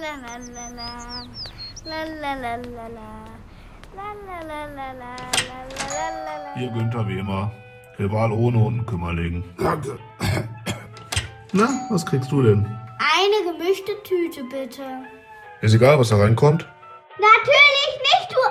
Hier Günther wie immer. Rival ohne Unkümmerling. Danke. Na, was kriegst du denn? Eine gemischte Tüte, bitte. Ist egal, was da reinkommt. Natürlich nicht, du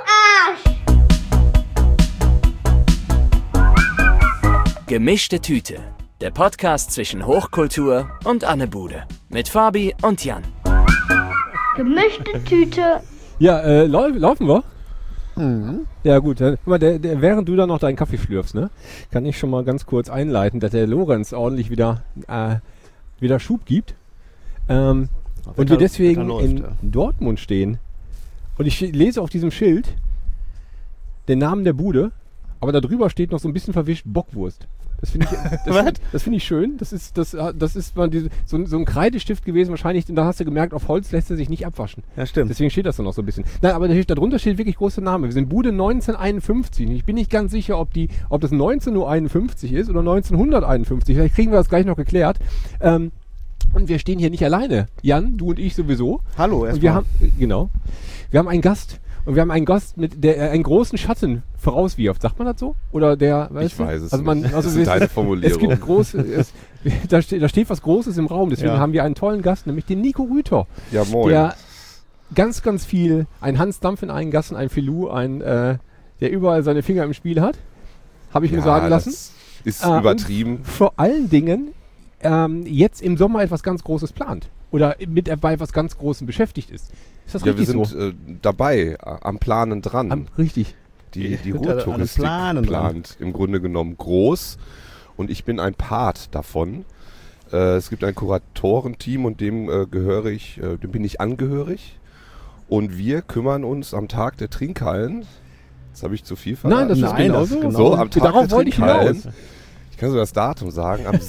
Arsch! Gemischte Tüte. Der Podcast zwischen Hochkultur und Anne Bude. Mit Fabi und Jan. Gemischte Tüte. Ja, laufen wir? Mhm. Ja gut, während du da noch deinen Kaffee schlürfst, ne, kann ich schon mal ganz kurz einleiten, dass der Lorenz ordentlich wieder Schub gibt. Und wir deswegen in Dortmund stehen. Und ich lese auf diesem Schild den Namen der Bude, aber da drüber steht noch so ein bisschen verwischt Bockwurst. Das finde ich schön. Das ist mal so ein Kreidestift gewesen wahrscheinlich. Und da hast du gemerkt, auf Holz lässt er sich nicht abwaschen. Ja, stimmt. Deswegen steht das dann noch so ein bisschen. Nein, aber darunter steht wirklich großer Name. Wir sind Bude 1951. Ich bin nicht ganz sicher, ob das 1951 ist oder 1951. Vielleicht kriegen wir das gleich noch geklärt. Und wir stehen hier nicht alleine. Jan, du und ich sowieso. Hallo, erstmal. Wir haben einen Gast. Und wir haben einen Gast, der einen großen Schatten vorauswirft. Sagt man das so? Oder der, ich weiß es nicht. Das ist deine Formulierung. Es gibt da steht was Großes im Raum. Deswegen haben wir einen tollen Gast, nämlich den Nico Rüther. Ja, moin. Der ganz, ganz viel, ein Hans Dampf in einen Gassen, ein Filou, der überall seine Finger im Spiel hat. Habe ich mir sagen lassen. Das ist übertrieben. Vor allen Dingen jetzt im Sommer etwas ganz Großes plant. Oder bei etwas ganz Großem beschäftigt ist. Ist das richtig so? Wir sind dabei, am Planen dran. Richtig. Die Ruhrtouristik plant im Grunde genommen groß und ich bin ein Part davon. Es gibt ein Kuratorenteam und dem bin ich angehörig. Und wir kümmern uns am Tag der Trinkhallen. Jetzt habe ich zu viel verraten. Nein, das ist genauso. So, am Tag darauf der wollte Trinkhallen. Ich hinaus. Ich kann so das Datum sagen. Am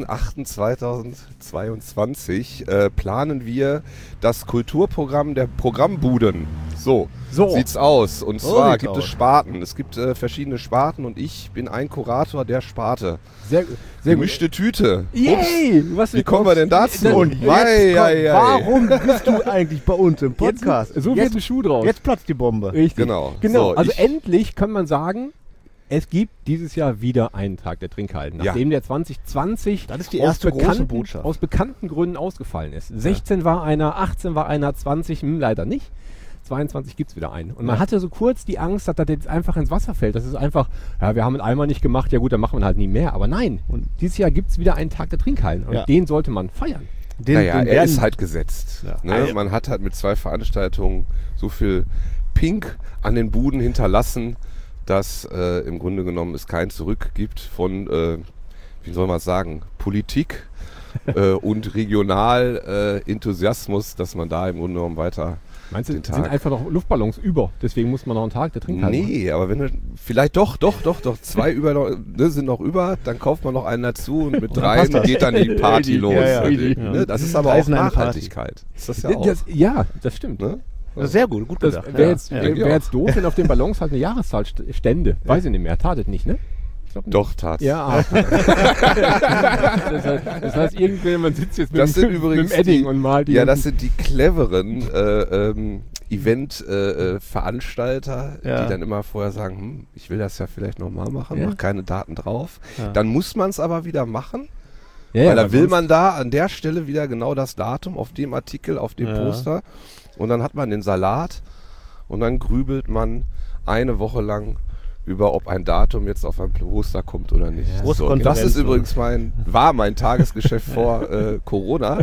6.8.2022 planen wir das Kulturprogramm der Programmbuden. So sieht's aus. Und zwar gibt es Sparten. Es gibt verschiedene Sparten und ich bin ein Kurator der Sparte. Sehr gemischte Tüte. Yay! Wie kommen wir denn dazu? Warum bist du eigentlich bei uns im Podcast? So wird ein Schuh draus. Jetzt platzt die Bombe. Richtig. Genau. So, also endlich kann man sagen, es gibt dieses Jahr wieder einen Tag der Trinkhallen, nachdem der 2020 das ist die erste große Botschaft. Aus bekannten Gründen ausgefallen ist. 16 war einer, 18 war einer, 20 leider nicht. 22 gibt es wieder einen. Und man hatte so kurz die Angst, dass das jetzt einfach ins Wasser fällt. Das ist einfach, wir haben es einmal nicht gemacht, ja gut, dann machen wir halt nie mehr. Aber nein, und dieses Jahr gibt es wieder einen Tag der Trinkhallen. Und den sollte man feiern. Er ist halt gesetzt. Ja. Ne? Man hat halt mit 2 Veranstaltungen so viel Pink an den Buden hinterlassen, dass im Grunde genommen es kein Zurück gibt von, wie soll man sagen, Politik und Regional-Enthusiasmus, dass man da im Grunde genommen weiter. Meinst du, sind einfach noch Luftballons über, deswegen muss man noch einen Tag der Trinkhallen machen? Nee, aber wenn du, vielleicht doch, 2 sind noch über, dann kauft man noch einen dazu und mit 3 geht dann die Party los. Ne? Das ist aber auch Nachhaltigkeit. Ist das ja auch. Das stimmt. Ne? Das ist sehr gut gedacht. Wäre jetzt doof, wenn auf den Ballons halt eine Jahreszahl stände. Weiß ich nicht mehr. Tatet nicht, ne? Doch, tat. Ja. das heißt, irgendjemand sitzt jetzt mit dem Edding und malt die. Ja, das sind die cleveren Event-Veranstalter, die dann immer vorher sagen, ich will das ja vielleicht nochmal machen, mach keine Daten drauf. Ja. Dann muss man es aber wieder machen. Weil da will man da an der Stelle wieder genau das Datum auf dem Artikel, auf dem Poster. Und dann hat man den Salat und dann grübelt man eine Woche lang über, ob ein Datum jetzt auf ein Poster kommt oder nicht. Ja. So, das ist übrigens war mein Tagesgeschäft vor Corona.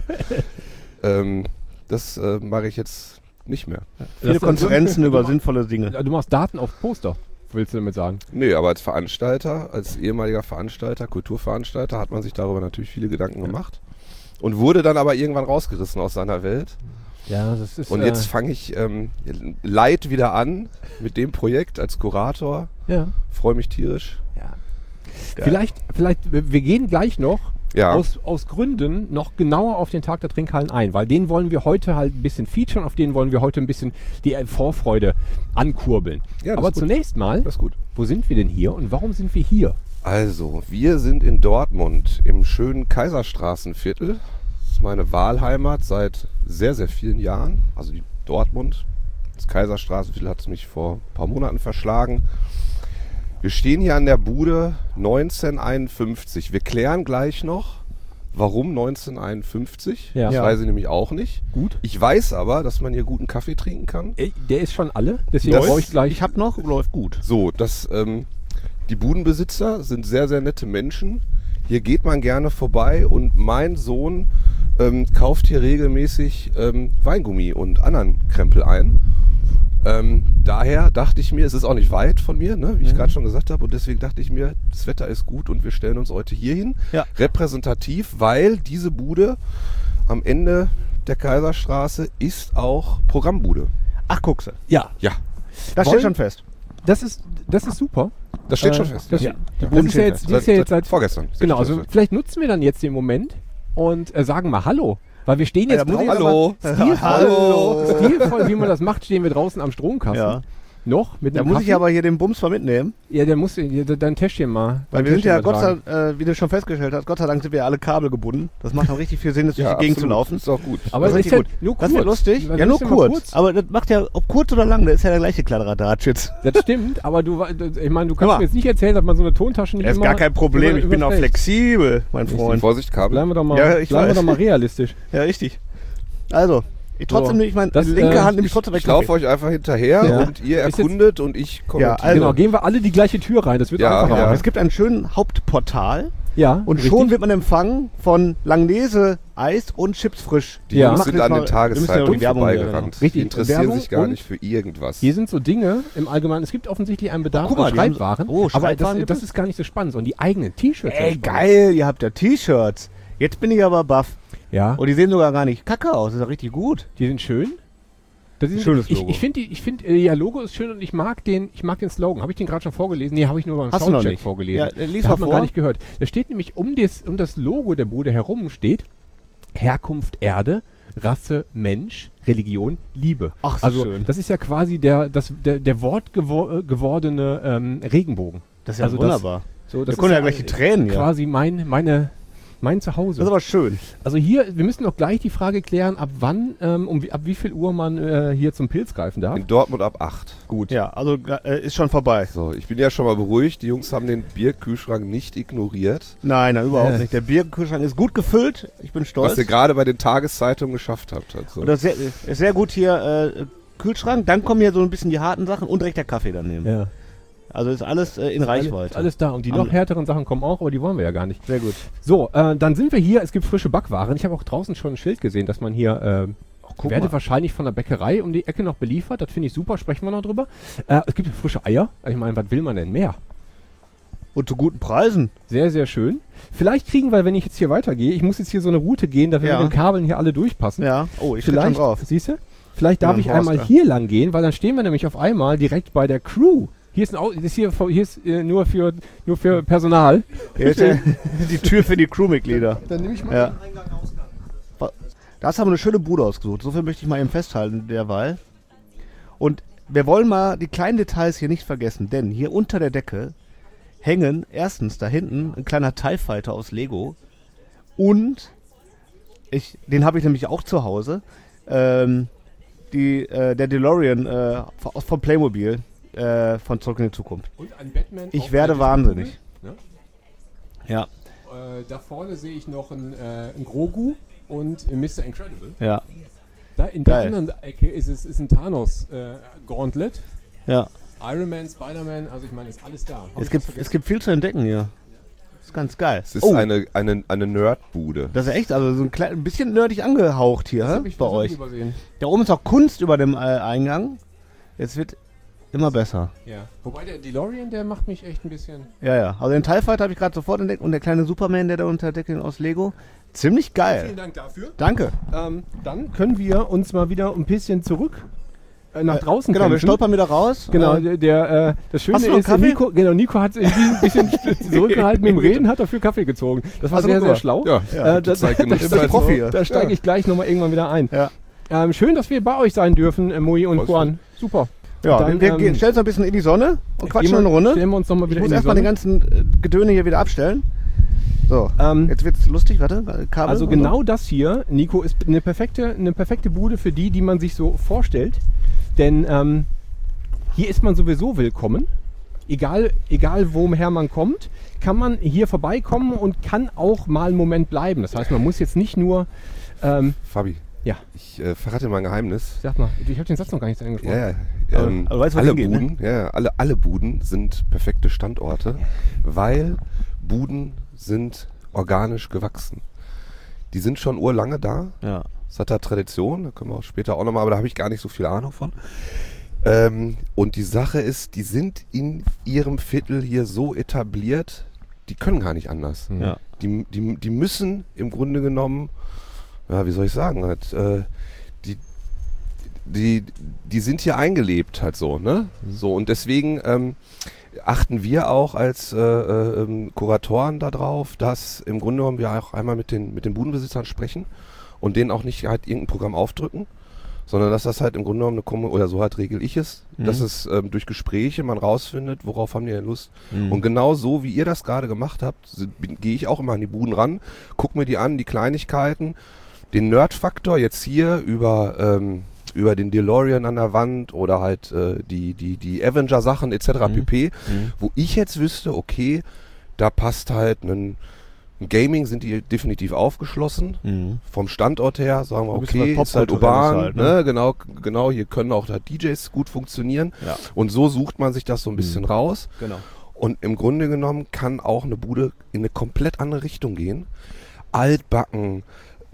Das mache ich jetzt nicht mehr. Viele Konferenzen über sinnvolle Dinge. Du machst Daten auf Poster, willst du damit sagen? Nee, aber als Veranstalter, als ehemaliger Veranstalter, Kulturveranstalter, hat man sich darüber natürlich viele Gedanken gemacht und wurde dann aber irgendwann rausgerissen aus seiner Welt. Ja, das ist, und jetzt fange ich Light wieder an mit dem Projekt als Kurator. Ja. Freue mich tierisch. Ja. Vielleicht, wir gehen gleich noch aus Gründen noch genauer auf den Tag der Trinkhallen ein, weil den wollen wir heute halt ein bisschen featuren, auf den wollen wir heute ein bisschen die Vorfreude ankurbeln. Ja, aber zunächst mal, wo sind wir denn hier und warum sind wir hier? Also, wir sind in Dortmund im schönen Kaiserstraßenviertel. Das ist meine Wahlheimat seit sehr, sehr vielen Jahren. Also die Dortmund, das Kaiserstraßenviertel hat es mich vor ein paar Monaten verschlagen. Wir stehen hier an der Bude 1951. Wir klären gleich noch, warum 1951. Ja. Das weiß ich nämlich auch nicht. Gut. Ich weiß aber, dass man hier guten Kaffee trinken kann. Der ist schon alle, deswegen brauche ich gleich. Ich hab noch, läuft gut. So, die Budenbesitzer sind sehr, sehr nette Menschen. Hier geht man gerne vorbei und mein Sohn kauft hier regelmäßig Weingummi und anderen Krempel ein. Daher dachte ich mir, es ist auch nicht weit von mir, ne, wie ich gerade schon gesagt habe, und deswegen dachte ich mir, das Wetter ist gut und wir stellen uns heute hier hin. Ja. Repräsentativ, weil diese Bude am Ende der Kaiserstraße ist auch Programmbude. Ach, guckse. Ja, Ja, Das steht schon fest. das ist super. das steht schon fest. Das, Ja. das ist ja jetzt, die ist ja jetzt seit vorgestern. Genau, also vielleicht nutzen wir dann jetzt den Moment und sagen mal Hallo. Weil wir stehen jetzt draußen. Hallo. Stilvoll, wie man das macht, stehen wir draußen am Stromkasten. Ja. Noch mit Da einem muss Kaffee. ich aber hier den Bums mal mitnehmen. Ja, der muss dein Täschchen mal. Weil dein wir sind ja, Täschchen Gott tragen. sei Dank, wie du schon festgestellt hast, Gott sei Dank sind wir ja alle Kabel gebunden. Das macht dann richtig viel Sinn, durch die Gegend zu laufen. Ist auch gut. Aber Das das ist ist ja richtig gut. nur kurz. Das wird lustig. Weil Ja, wir nur müssen ja mal kurz. Aber das macht ja, ob kurz oder lang, das ist ja der gleiche Kladderadatsch jetzt. Das stimmt, aber ich meine, du Hör kannst mal. mir jetzt nicht erzählen, dass man so eine Tontasche nicht Das ist immer gar kein Problem, ich bin auch überschlägt. flexibel, mein Freund. Vorsicht, Kabel. Bleiben wir doch mal, Ja, ich bleiben wir weiß. doch mal realistisch. Ja, richtig. Also, trotzdem nehme ich meine Das, linke Hand, nehme ich trotzdem weg. Ich laufe euch einfach hinterher Ja. und ihr Ist jetzt- erkundet und ich kommentiere. Also- Genau, gehen wir alle die gleiche Tür rein, das wird Ja, einfacher. ja. Es gibt einen schönen Hauptportal Ja, und richtig. schon wird man empfangen von Langnese Eis und Chips frisch. Die Ja. Jungs Machen sind jetzt an mal- den wir müssen ja Tageszeitungen die Werbung hier, vorbeigerannt. Richtig, Die interessieren Werbung sich gar und- nicht für irgendwas. Hier sind so Dinge im Allgemeinen, es gibt offensichtlich einen Bedarf Guck mal, an die haben- Schreibwaren, Oh, aber Schreibwaren gibt das es? ist gar nicht so spannend, sondern die eigenen T-Shirts. Ey, sind spannend. geil, ihr habt ja T-Shirts. Jetzt bin ich aber baff. Ja, Und die sehen sogar gar nicht kacke aus, das ist ja richtig gut. die sind schön. Das ist Schönes ich, Logo. Ich finde, ja, Logo ist schön und ich mag den Slogan. Habe ich den gerade schon vorgelesen? Nee, habe ich nur beim Hast du noch Soundcheck nicht? vorgelesen. Ja, lies da mal hat man vor. gar nicht gehört. Da steht nämlich um das Logo der Bude herum steht Herkunft Erde, Rasse Mensch, Religion Liebe. Ach, so also schön. das ist ja quasi der wortgewordene Regenbogen. Das ist ja Also wunderbar. So, Da das kommen ist ja gleich die Tränen hier. quasi mein Zuhause. Das ist aber schön. Also hier, wir müssen doch gleich die Frage klären, ab wann, ab wie viel Uhr man hier zum Pilz greifen darf. In Dortmund ab 8. Gut. Ja, also ist schon vorbei. So, ich bin ja schon mal beruhigt. Die Jungs haben den Bierkühlschrank nicht ignoriert. Nein, überhaupt nicht. Der Bierkühlschrank ist gut gefüllt. Ich bin stolz. Was ihr gerade bei den Tageszeitungen geschafft habt. Also. Und das ist sehr gut hier Kühlschrank. Dann kommen hier so ein bisschen die harten Sachen und direkt der Kaffee daneben. Ja. Also ist alles in Reichweite. Alles da. Und die noch härteren Sachen kommen auch, aber die wollen wir ja gar nicht. Sehr gut. So, dann sind wir hier. Es gibt frische Backwaren. Ich habe auch draußen schon ein Schild gesehen, dass man hier werde mal. wahrscheinlich von der Bäckerei um die Ecke noch beliefert. Das finde ich super. Sprechen wir noch drüber. Es gibt frische Eier. Ich meine, was will man denn mehr? Und zu guten Preisen. Sehr, sehr schön. Vielleicht kriegen wir, wenn ich jetzt hier weitergehe, ich muss jetzt hier so eine Route gehen, dass wir Ja. mit den Kabeln hier alle durchpassen. Ja. Oh, ich stehe schon Vielleicht, drauf. siehst du? Vielleicht darf Ja, ich Horst, einmal ja. hier lang gehen, weil dann stehen wir nämlich auf einmal direkt bei der Crew. Hier ist, hier ist nur für Personal. Hier ist die Tür für die Crewmitglieder. Dann nehme ich mal Ja. Das haben wir eine schöne Bude ausgesucht. So viel möchte ich mal eben festhalten derweil. Und wir wollen mal die kleinen Details hier nicht vergessen, denn hier unter der Decke hängen erstens da hinten ein kleiner TIE Fighter aus Lego und den habe ich nämlich auch zu Hause. Der DeLorean von Playmobil von Zurück in die Zukunft. Und ein Batman. Ich auf werde der wahnsinnig. Ne? Ja, Da vorne sehe ich noch einen Grogu und Mr. Incredible. ja, Da in der Geil. anderen Ecke ist ein Thanos Gauntlet. ja. Iron Man, Spider-Man, also ich meine, ist alles da. Hab Es ich gibt, was vergessen? es gibt viel zu entdecken hier. Das ist ganz geil. Es ist Oh, eine Nerdbude. das ist echt, also so ein bisschen nerdig angehaucht hier Das hä, hab ich bei das hab euch. ich übersehen. Da oben ist auch Kunst über dem Eingang. Es wird immer besser. Ja. Wobei der DeLorean, der macht mich echt ein bisschen. Ja, ja. Also den TIE Fighter habe ich gerade sofort entdeckt und der kleine Superman, der da unter der Decke aus Lego. Ziemlich geil. Vielen Dank dafür. Danke. Dann können wir uns mal wieder ein bisschen zurück nach draußen Genau, wir kämpfen. stolpern wieder raus. Genau, das Schöne Hast du noch ist, einen Kaffee? Nico hat sich ein bisschen zurückgehalten mit dem Reden, hat dafür Kaffee gezogen. Das war Hast du sehr, gut sehr gemacht. schlau. Ja, das zeigt genug ist der Profi hier. Da steige ich gleich nochmal irgendwann wieder ein. Ja. Schön, dass wir bei euch sein dürfen, Moi und Voll Juan. Super. Ja, Dann, wir stellen uns ein bisschen in die Sonne und quatschen eine Runde. Stellen wir uns nochmal Ich wieder muss in die erstmal den Sonne. ganzen Gedöne hier wieder abstellen. So, jetzt wird's lustig, warte. Kabel, also oder? genau das hier, Nico, ist eine perfekte Bude für die man sich so vorstellt. Denn hier ist man sowieso willkommen. Egal woher man kommt, kann man hier vorbeikommen und kann auch mal einen Moment bleiben. Das heißt, man muss jetzt nicht nur... Fabi, ja. Ich verrate mal ein Geheimnis. Sag mal, ich habe den Satz noch gar nicht angesprochen. Ja, aber weißt, alle hingeht, Buden, ne? alle Buden sind perfekte Standorte, weil Buden sind organisch gewachsen. Die sind schon urlange da. Ja. Das hat da Tradition, da können wir auch später auch nochmal, aber da habe ich gar nicht so viel Ahnung von. Und die Sache ist, die sind in ihrem Viertel hier so etabliert, die können gar nicht anders. Ja. Die müssen im Grunde genommen, ja, wie soll ich sagen, halt, die sind hier eingelebt halt so, ne? So, und deswegen achten wir auch als Kuratoren darauf, dass im Grunde genommen wir auch einmal mit den Budenbesitzern sprechen und denen auch nicht halt irgendein Programm aufdrücken, sondern dass das halt im Grunde genommen oder so halt regel ich es, dass es durch Gespräche man rausfindet, worauf haben die denn Lust. Und genau so, wie ihr das gerade gemacht habt, gehe ich auch immer an die Buden ran, guck mir die an, die Kleinigkeiten, den Nerd-Faktor jetzt hier über den DeLorean an der Wand oder halt die Avenger-Sachen etc. pp. Wo ich jetzt wüsste, okay, da passt halt ein Gaming, sind die definitiv aufgeschlossen. Vom Standort her sagen wir, okay, ist halt urban, halt, ne? Genau, hier können auch halt DJs gut funktionieren. Ja. Und so sucht man sich das so ein bisschen raus. Genau. Und im Grunde genommen kann auch eine Bude in eine komplett andere Richtung gehen. Altbacken,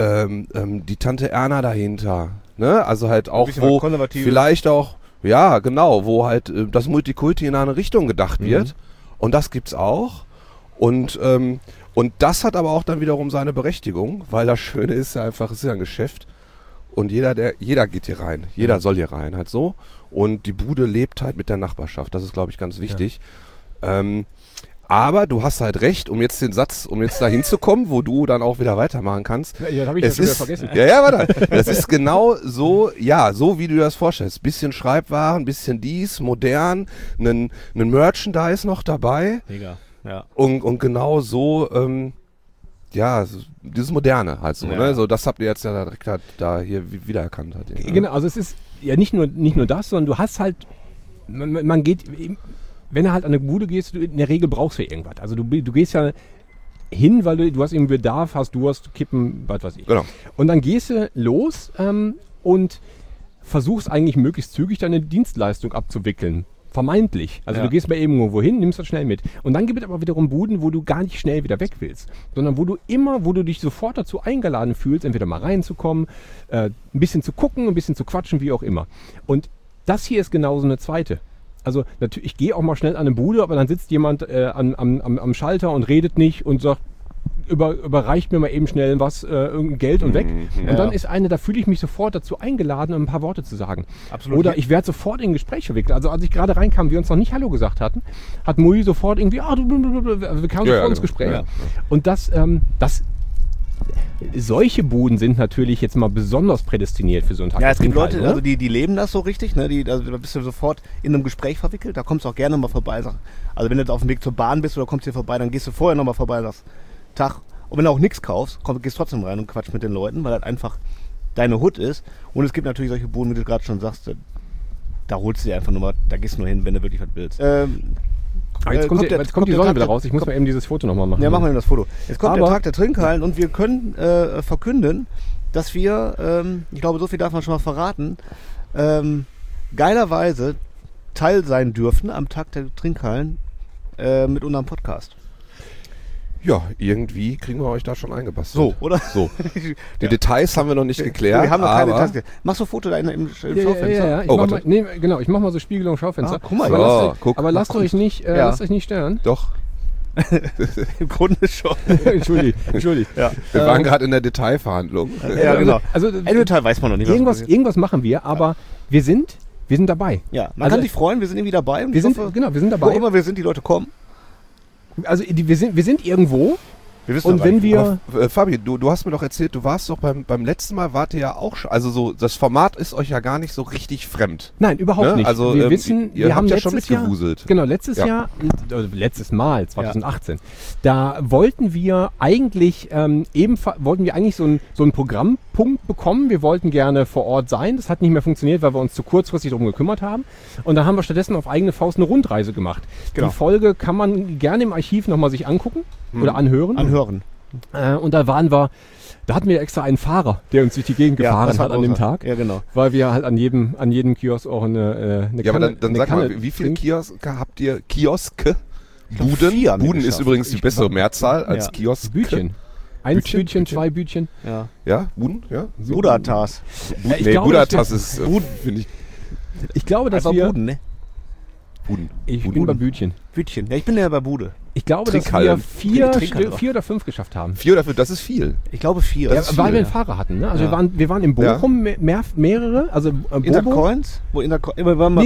die Tante Erna dahinter, ne? Also halt auch, wo vielleicht auch, ja genau, wo halt das Multikulti in eine Richtung gedacht wird. Und das gibt's auch. Und das hat aber auch dann wiederum seine Berechtigung, weil das Schöne ist ja einfach, es ist ja ein Geschäft. Und jeder geht hier rein. Jeder soll hier rein, halt so. Und die Bude lebt halt mit der Nachbarschaft. Das ist, glaube ich, ganz wichtig. Ja. Aber du hast halt recht, um jetzt da hinzukommen, wo du dann auch wieder weitermachen kannst. Ja, das habe ich ja schon wieder vergessen. Ja, warte. Das ist genau so, ja, so wie du das vorstellst. Bisschen Schreibwaren, bisschen dies, modern, ein Merchandise noch dabei. Mega, ja. Und genau so, ja, dieses Moderne halt so, ne? So, das habt ihr jetzt ja direkt halt da hier wiedererkannt. Halt, ja. Genau, also es ist ja nicht nur das, sondern du hast halt, man geht... Wenn du halt an eine Bude gehst, in der Regel brauchst du irgendwas. Also du gehst ja hin, weil du hast eben Bedarf, hast Kippen, was weiß ich. Genau. Und dann gehst du los und versuchst eigentlich möglichst zügig deine Dienstleistung abzuwickeln. Vermeintlich. Also du gehst mal eben irgendwo hin, nimmst das schnell mit. Und dann gibt es aber wiederum Buden, wo du gar nicht schnell wieder weg willst. Sondern wo du dich sofort dazu eingeladen fühlst, entweder mal reinzukommen, ein bisschen zu gucken, ein bisschen zu quatschen, wie auch immer. Und das hier ist genauso eine zweite. Also natürlich, ich gehe auch mal schnell an eine Bude, aber dann sitzt jemand am Schalter und redet nicht und sagt, überreicht mir mal eben schnell was, irgendein Geld und weg. Ja. Und dann ist da fühle ich mich sofort dazu eingeladen, um ein paar Worte zu sagen. Absolut. Oder ich werde sofort in ein Gespräch verwickelt. Also als ich gerade reinkam, wir uns noch nicht Hallo gesagt hatten, hat Mui sofort irgendwie, wir kamen sofort ins Gespräch. Ja. Und solche Buden sind natürlich jetzt mal besonders prädestiniert für so einen Tag. Ja, es gibt Leute, also die leben das so richtig, ne? Da bist du sofort in einem Gespräch verwickelt, da kommst du auch gerne mal vorbei. Also wenn du auf dem Weg zur Bahn bist oder kommst hier vorbei, dann gehst du vorher nochmal vorbei und sagst, Tag. Und wenn du auch nichts kaufst, gehst trotzdem rein und quatsch mit den Leuten, weil das einfach deine Hut ist. Und es gibt natürlich solche Buden, wie du gerade schon sagst, da holst du dir einfach nur mal, da gehst du nur hin, wenn du wirklich was willst. Jetzt kommt die Sonne wieder raus. Ich muss mal eben dieses Foto nochmal machen. Ja, machen wir eben das Foto. Jetzt kommt der Tag der Trinkhallen und wir können verkünden, dass wir, ich glaube, so viel darf man schon mal verraten, geilerweise Teil sein dürfen am Tag der Trinkhallen mit unserem Podcast. Ja, irgendwie kriegen wir euch da schon eingebastelt. So, oder? So. Die Details haben wir noch nicht geklärt. Wir haben noch keine Details geklärt. Machst du ein Foto da im Schaufenster? Ja. Ich mach mal so Spiegelung Schaufenster. Guck mal. Aber lasst euch nicht stören. Doch. Im Grunde schon. Entschuldigt. Ja. Wir waren gerade in der Detailverhandlung. Ja, genau. Also ein Detail weiß man noch nicht. Irgendwas machen wir, aber wir sind dabei. Ja, man kann sich freuen, wir sind irgendwie dabei. Und wir sind dabei. Wo immer wir sind, die Leute kommen. Also wir sind irgendwo Wir wissen Und wenn wir... Fabi, du hast mir doch erzählt, du warst doch beim letzten Mal, wart ihr ja auch schon, also so, das Format ist euch ja gar nicht so richtig fremd. Nein, überhaupt nicht. Also wir wissen, ihr wir haben habt ja letztes schon mitgewuselt. Jahr, genau, letztes Mal, 2018, da wollten wir eigentlich so einen Programmpunkt bekommen. Wir wollten gerne vor Ort sein. Das hat nicht mehr funktioniert, weil wir uns zu kurzfristig darum gekümmert haben. Und dann haben wir stattdessen auf eigene Faust eine Rundreise gemacht. Genau. Die Folge kann man gerne im Archiv nochmal sich angucken oder anhören. Und da hatten wir extra einen Fahrer, der uns durch die Gegend gefahren hat an dem Tag. Ja, genau. Weil wir halt an jedem Kiosk auch eine Ja, aber dann sag mal, wie viele Kioske habt ihr? Kioske? Buden? Buden ist übrigens die bessere Mehrzahl als Kiosk. Bütchen. 1 Bütchen, 2 Bütchen. Ja, Buden? Ja. Budatas. Budatas ist, finde ich. Ich glaube, dass wir... Buden, ne? Buden. Ich bin bei Bütchen. Bütchen. Ja, ich bin ja bei Bude. Ich glaube, dass wir 4 oder 5 geschafft haben. 4 oder 5, das ist viel. Ich glaube 4. Ja, weil wir einen Fahrer hatten. Ne? Also wir waren in Bochum mehrere. Also Intercoins? Nee, wir waren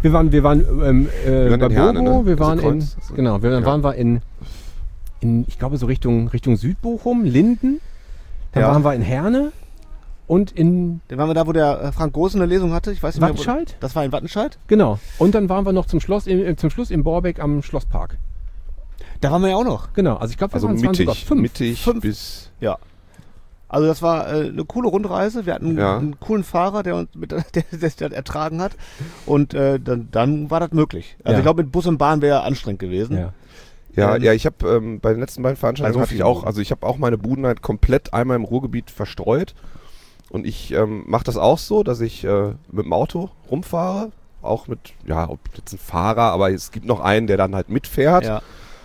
bei Herne, Bogo. Ne? Wir waren waren wir in ich glaube so Richtung Südbochum, Linden. Dann waren wir in Herne. Und dann waren wir da, wo der Frank Groß eine Lesung hatte. Ich weiß nicht Wattenscheid? Das war in Wattenscheid? Genau. Und dann waren wir noch zum Schluss in Borbeck am Schlosspark. Da waren wir ja auch noch. Genau. Also ich glaube, waren sogar 5. Mittig bis... Ja. Also das war eine coole Rundreise. Wir hatten einen coolen Fahrer, der uns das ertragen hat. Und dann war das möglich. Also ich glaube, mit Bus und Bahn wäre anstrengend gewesen. Ja, ich habe bei den letzten beiden Veranstaltungen ich habe auch meine Buden halt komplett einmal im Ruhrgebiet verstreut. Und ich mache das auch so, dass ich mit dem Auto rumfahre, auch mit, ob jetzt ein Fahrer, aber es gibt noch einen, der dann halt mitfährt. Ja.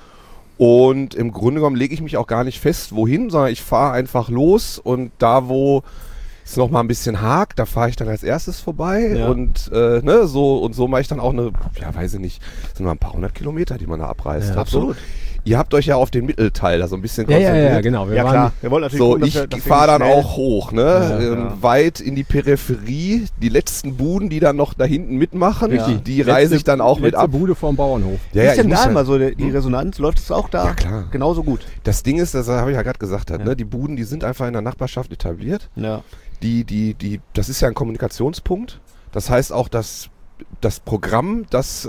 Und im Grunde genommen lege ich mich auch gar nicht fest, wohin, sondern ich fahre einfach los und da, wo es noch mal ein bisschen hakt, da fahre ich dann als erstes vorbei und so mache ich dann auch weiß ich nicht, sind nur ein paar 100 Kilometer, die man da abreißt. Ja, absolut. Ihr habt euch ja auf den Mittelteil da so ein bisschen konzentriert. Ja, genau. Wir wollen natürlich so, ich fahre dann auch hoch, ne? Weit in die Peripherie. Die letzten Buden, die dann noch da hinten mitmachen, die reise ich dann auch mit ab. Bude vorm Bauernhof. Wie ist denn da immer so die Resonanz? Läuft es auch da? Ja, klar. Genauso gut. Das Ding ist, das habe ich ja gerade gesagt, ne? Die Buden, die sind einfach in der Nachbarschaft etabliert. Ja. Das ist ja ein Kommunikationspunkt. Das heißt auch, dass das Programm, das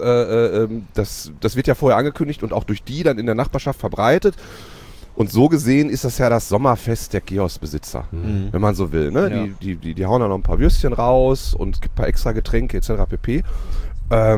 wird ja vorher angekündigt und auch durch die dann in der Nachbarschaft verbreitet. Und so gesehen ist das ja das Sommerfest der Kioskbesitzer, wenn man so will. Ne? Ja. Die hauen dann noch ein paar Würstchen raus und es gibt ein paar extra Getränke etc. pp. Da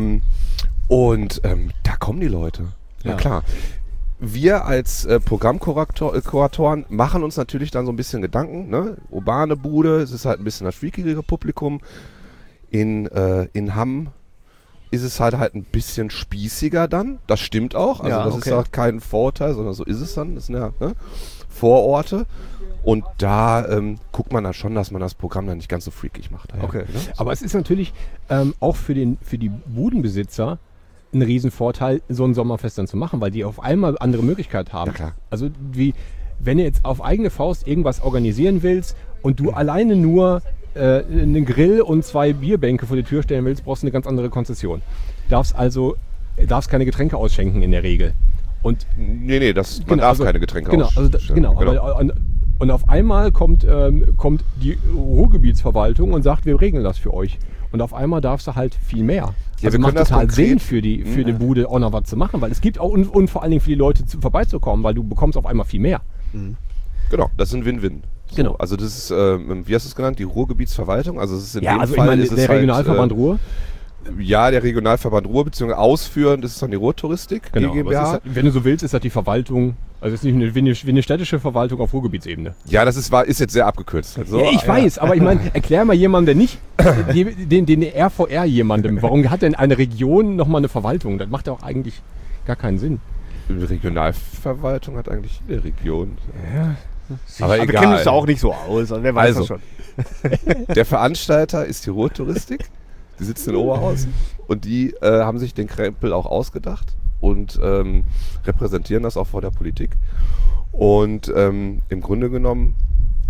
kommen die Leute. Ja, klar. Wir als Programmkuratoren machen uns natürlich dann so ein bisschen Gedanken. Ne? Urbane Bude, es ist halt ein bisschen das freakigere Publikum. In Hamm ist es halt ein bisschen spießiger dann. Das stimmt auch. Also ist auch kein Vorurteil, sondern so ist es dann. Das sind ja Vororte. Und da guckt man dann schon, dass man das Programm dann nicht ganz so freakig macht. Okay. Ne? Aber es ist natürlich auch für die Budenbesitzer ein Riesenvorteil, so ein Sommerfest dann zu machen, weil die auf einmal andere Möglichkeiten haben. Ja, klar. Also wenn du jetzt auf eigene Faust irgendwas organisieren willst und du alleine nur einen Grill und 2 Bierbänke vor die Tür stellen willst, brauchst du eine ganz andere Konzession. Darfst keine Getränke ausschenken in der Regel. Und man darf keine Getränke ausschenken. Genau. Und auf einmal kommt die Ruhrgebietsverwaltung und sagt, wir regeln das für euch. Und auf einmal darfst du halt viel mehr. Ja, also macht total Sinn für die Bude auch noch was zu machen, weil es gibt auch und vor allen Dingen für die Leute vorbeizukommen, weil du bekommst auf einmal viel mehr. Mhm. Genau, das ist ein Win-Win. So, genau. Also das ist, wie hast du es genannt, die Ruhrgebietsverwaltung? Also es ist in dem Fall, ich meine, der Regionalverband Ruhr. Ja, der Regionalverband Ruhr, beziehungsweise ausführend ist es dann die Ruhrtouristik, genau, GmbH. Wenn du so willst, ist das die Verwaltung, also es ist nicht wie eine städtische Verwaltung auf Ruhrgebietsebene. Ja, das ist jetzt sehr abgekürzt. Also, ja, ich weiß, aber ich meine, erklär mal jemandem, der nicht, den RVR jemandem, warum hat denn eine Region nochmal eine Verwaltung? Das macht ja auch eigentlich gar keinen Sinn. Die Regionalverwaltung hat eigentlich jede Region. Ja. Aber egal. Wir kennen uns da auch nicht so aus, also wer weiß das schon. Der Veranstalter ist die Ruhrtouristik. Die sitzen in Oberhausen und die haben sich den Krempel auch ausgedacht und repräsentieren das auch vor der Politik. Und im Grunde genommen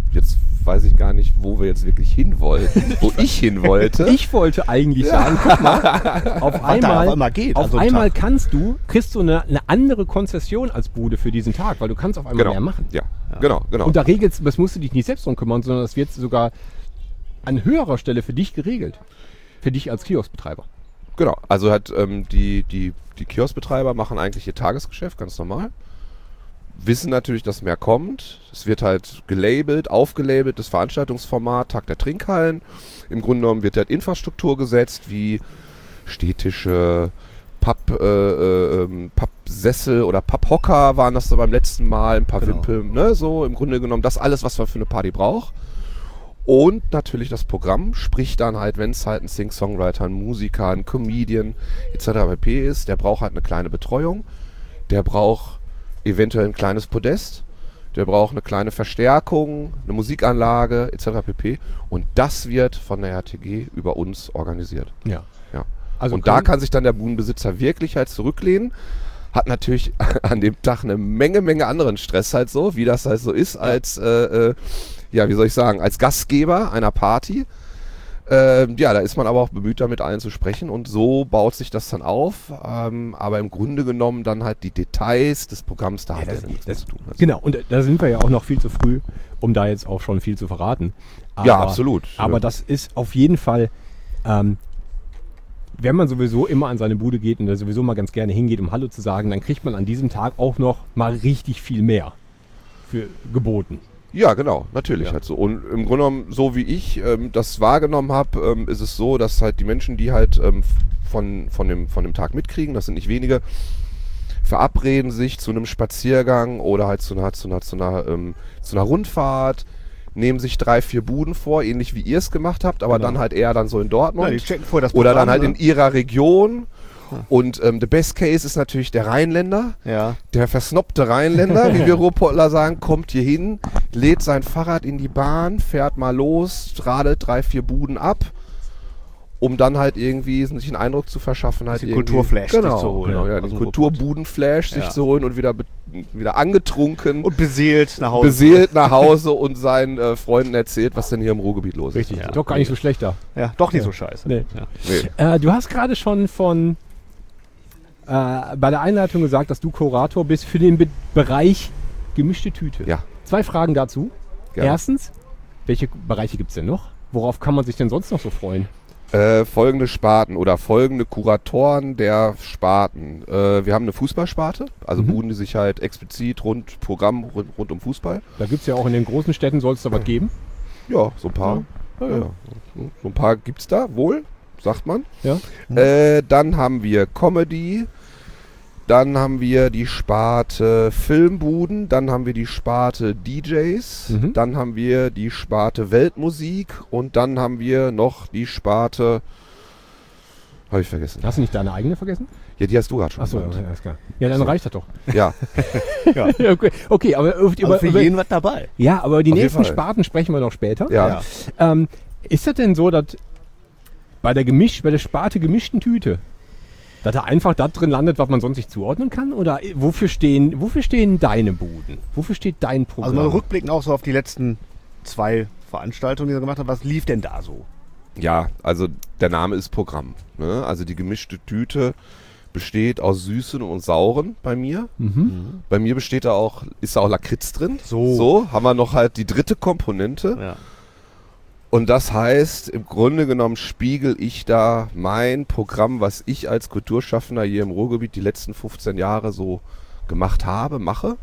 jetzt weiß ich gar nicht, wo wir jetzt wirklich hin wollten, wo ich hin wollte. Ich wollte eigentlich sagen, guck mal, auf einmal kriegst du eine andere Konzession als Bude für diesen Tag, weil du kannst auf einmal mehr machen. Ja, genau. Und das musst du dich nicht selbst drum kümmern, sondern das wird sogar an höherer Stelle für dich geregelt. Für dich als Kioskbetreiber. Genau, also die Kioskbetreiber machen eigentlich ihr Tagesgeschäft, ganz normal. Wissen natürlich, dass mehr kommt. Es wird halt gelabelt, aufgelabelt, das Veranstaltungsformat, Tag der Trinkhallen. Im Grunde genommen wird halt Infrastruktur gesetzt, wie Stehtische, Pappsessel oder Papphocker waren das so beim letzten Mal, ein paar Wimpel, ne, so im Grunde genommen das alles, was man für eine Party braucht. Und natürlich das Programm, sprich dann halt, wenn es halt ein Sing-Songwriter, ein Musiker, ein Comedian etc. pp. Ist, der braucht halt eine kleine Betreuung, der braucht eventuell ein kleines Podest, der braucht eine kleine Verstärkung, eine Musikanlage etc. pp. Und das wird von der RTG über uns organisiert. Ja. Also und da kann sich dann der Budenbesitzer wirklich halt zurücklehnen. Hat natürlich an dem Tag eine Menge anderen Stress halt so, wie das halt so ist als, als Gastgeber einer Party. Da ist man aber auch bemüht, da mit allen zu sprechen und so baut sich das dann auf. Aber im Grunde genommen dann halt die Details des Programms, da hat er nichts mit zu tun. Also genau, und da sind wir ja auch noch viel zu früh, um da jetzt auch schon viel zu verraten. Aber, ja, absolut. Aber das ist auf jeden Fall, wenn man sowieso immer an seine Bude geht und da sowieso mal ganz gerne hingeht, um Hallo zu sagen, dann kriegt man an diesem Tag auch noch mal richtig viel mehr für geboten. Ja, genau, natürlich halt so. Und im Grunde genommen, so wie ich das wahrgenommen habe, ist es so, dass halt die Menschen, die halt von dem Tag mitkriegen, das sind nicht wenige, verabreden sich zu einem Spaziergang oder halt zu einer Rundfahrt, nehmen sich 3-4 Buden vor, ähnlich wie ihr es gemacht habt, aber dann halt eher dann so in Dortmund. Ja, die checken vorher das Programm, oder dann halt ne? in ihrer Region. Und the best case ist natürlich der Rheinländer, der versnobte Rheinländer, wie wir Ruhrpottler sagen, kommt hier hin, lädt sein Fahrrad in die Bahn, fährt mal los, radelt 3-4 Buden ab, um dann halt irgendwie sich einen Eindruck zu verschaffen, halt den Kulturflash sich zu holen. Genau, ja, den Kulturbudenflash sich zu holen und wieder angetrunken. Und beseelt nach Hause. Beseelt nach Hause und seinen Freunden erzählt, was denn hier im Ruhrgebiet los ist. Richtig, doch gar nicht so schlecht da. Ja, doch nicht so scheiße. Nee. Ja. Du hast gerade schon bei der Einleitung gesagt, dass du Kurator bist für den Bereich gemischte Tüte. Ja. 2 Fragen dazu. Gerne. Erstens, welche Bereiche gibt es denn noch? Worauf kann man sich denn sonst noch so freuen? Folgende Sparten oder folgende Kuratoren der Sparten. Wir haben eine Fußballsparte, also Buden, die sich halt explizit rund um Fußball. Da gibt es ja auch in den großen Städten, soll es da was geben? Ja, so ein paar. Ja. So ein paar gibt es da, wohl, sagt man. Ja. Dann haben wir Comedy, dann haben wir die Sparte Filmbuden, dann haben wir die Sparte DJs, dann haben wir die Sparte Weltmusik und dann haben wir noch die Sparte, habe ich vergessen. Hast du nicht deine eigene vergessen? Ja, die hast du gerade schon. Achso, ja, alles klar. Ja, dann reicht das doch. Ja. Okay, aber für jeden was dabei. Ja, aber die Auf jeden nächsten Fall. Sparten sprechen wir noch später. Ja. Ist das denn so, dass bei der Sparte gemischten Tüte, dass da einfach das drin landet, was man sonst nicht zuordnen kann? Oder wofür stehen deine Buden? Wofür steht dein Programm? Also mal rückblickend auch so auf die letzten 2 Veranstaltungen, die er gemacht hat. Was lief denn da so? Ja, also der Name ist Programm. Ne? Also die gemischte Tüte besteht aus Süßen und Sauren bei mir. Bei mir ist da auch Lakritz drin. So haben wir noch halt die dritte Komponente. Ja. Und das heißt, im Grunde genommen spiegel ich da mein Programm, was ich als Kulturschaffender hier im Ruhrgebiet die letzten 15 Jahre so gemacht habe, mache.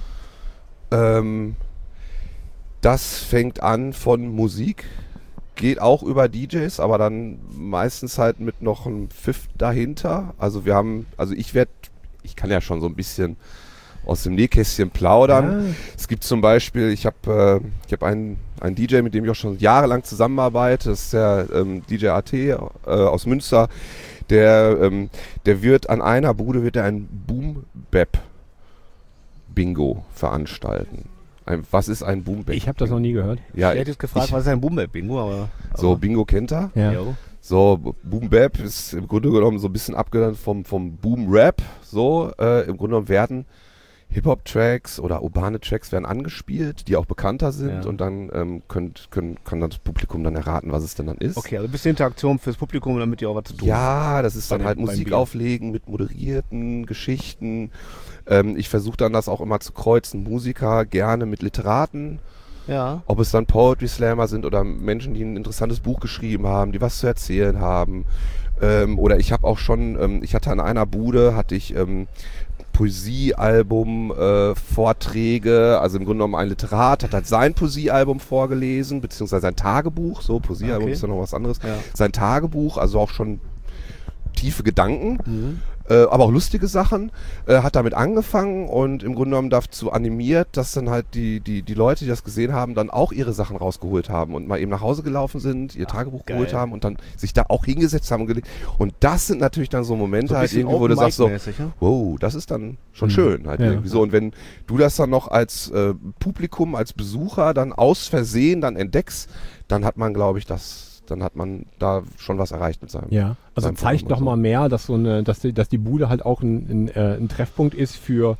Das fängt an von Musik, geht auch über DJs, aber dann meistens halt mit noch einem Pfiff dahinter. Also ich kann ja schon so ein bisschen aus dem Nähkästchen plaudern. Ja. Es gibt zum Beispiel, ich habe einen DJ, mit dem ich auch schon jahrelang zusammenarbeite, das ist der DJ AT aus Münster, der wird an einer Bude ein Boom-Bap-Bingo veranstalten. Was ist ein Boom-Bap? Ich habe das noch nie gehört. Ja, ich hätte jetzt gefragt, was ist ein Boom-Bap-Bingo? Aber so, Bingo kennt er? Ja. So, Boom-Bap ist im Grunde genommen so ein bisschen abgeleitet vom Boom-Rap. So, im Grunde genommen werden Hip-Hop-Tracks oder urbane Tracks werden angespielt, die auch bekannter sind und dann kann das Publikum dann erraten, was es denn dann ist. Okay, also ein bisschen Interaktion fürs Publikum, damit ihr auch was zu tun habt. Ja, das ist dann halt Musik auflegen mit moderierten Geschichten. Ich versuche dann das auch immer zu kreuzen, Musiker gerne mit Literaten. Ja. Ob es dann Poetry Slammer sind oder Menschen, die ein interessantes Buch geschrieben haben, die was zu erzählen haben. Oder ich habe auch schon, ich hatte an einer Bude, Poesiealbum, Vorträge, also im Grunde genommen ein Literat hat halt sein Poesiealbum vorgelesen, beziehungsweise sein Tagebuch, so Poesiealbum ist ja noch was anderes, sein Tagebuch, also auch schon tiefe Gedanken, aber auch lustige Sachen, hat damit angefangen und im Grunde genommen dazu animiert, dass dann halt die Leute, die das gesehen haben, dann auch ihre Sachen rausgeholt haben und mal eben nach Hause gelaufen sind, ihr Tagebuch geholt haben und dann sich da auch hingesetzt haben und das sind natürlich dann so Momente so halt irgendwie, wo du sagst so, wow, das ist dann schon schön halt irgendwie so und wenn du das dann noch als Publikum, als Besucher dann aus Versehen dann entdeckst, dann hat man, glaube ich, dann hat man da schon was erreicht mit seinem. Ja, also zeigt noch mal mehr, dass dass die Bude halt auch ein Treffpunkt ist für,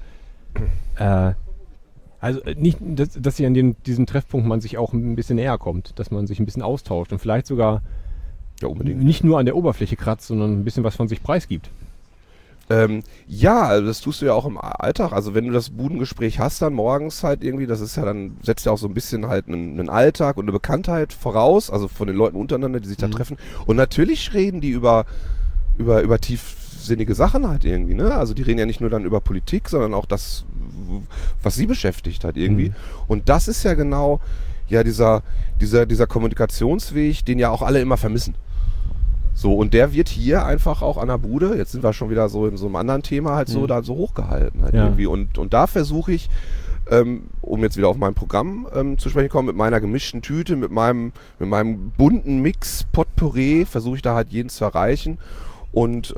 also nicht, dass sich an diesem Treffpunkt man sich auch ein bisschen näher kommt, dass man sich ein bisschen austauscht und vielleicht sogar nicht nur an der Oberfläche kratzt, sondern ein bisschen was von sich preisgibt. Ja, also das tust du ja auch im Alltag. Also wenn du das Budengespräch hast dann morgens halt irgendwie, das ist ja dann, setzt ja auch so ein bisschen halt einen Alltag und eine Bekanntheit voraus, also von den Leuten untereinander, die sich da treffen. Und natürlich reden die über tiefsinnige Sachen halt irgendwie, ne? Also die reden ja nicht nur dann über Politik, sondern auch das, was sie beschäftigt halt irgendwie. Und das ist ja genau dieser Kommunikationsweg, den ja auch alle immer vermissen. So, und der wird hier einfach auch an der Bude, jetzt sind wir schon wieder so in so einem anderen Thema halt so, da so hochgehalten halt irgendwie. Und da versuche ich, um jetzt wieder auf mein Programm zu sprechen kommen, mit meiner gemischten Tüte, mit meinem bunten Mix, Potpourri, versuche ich da halt jeden zu erreichen und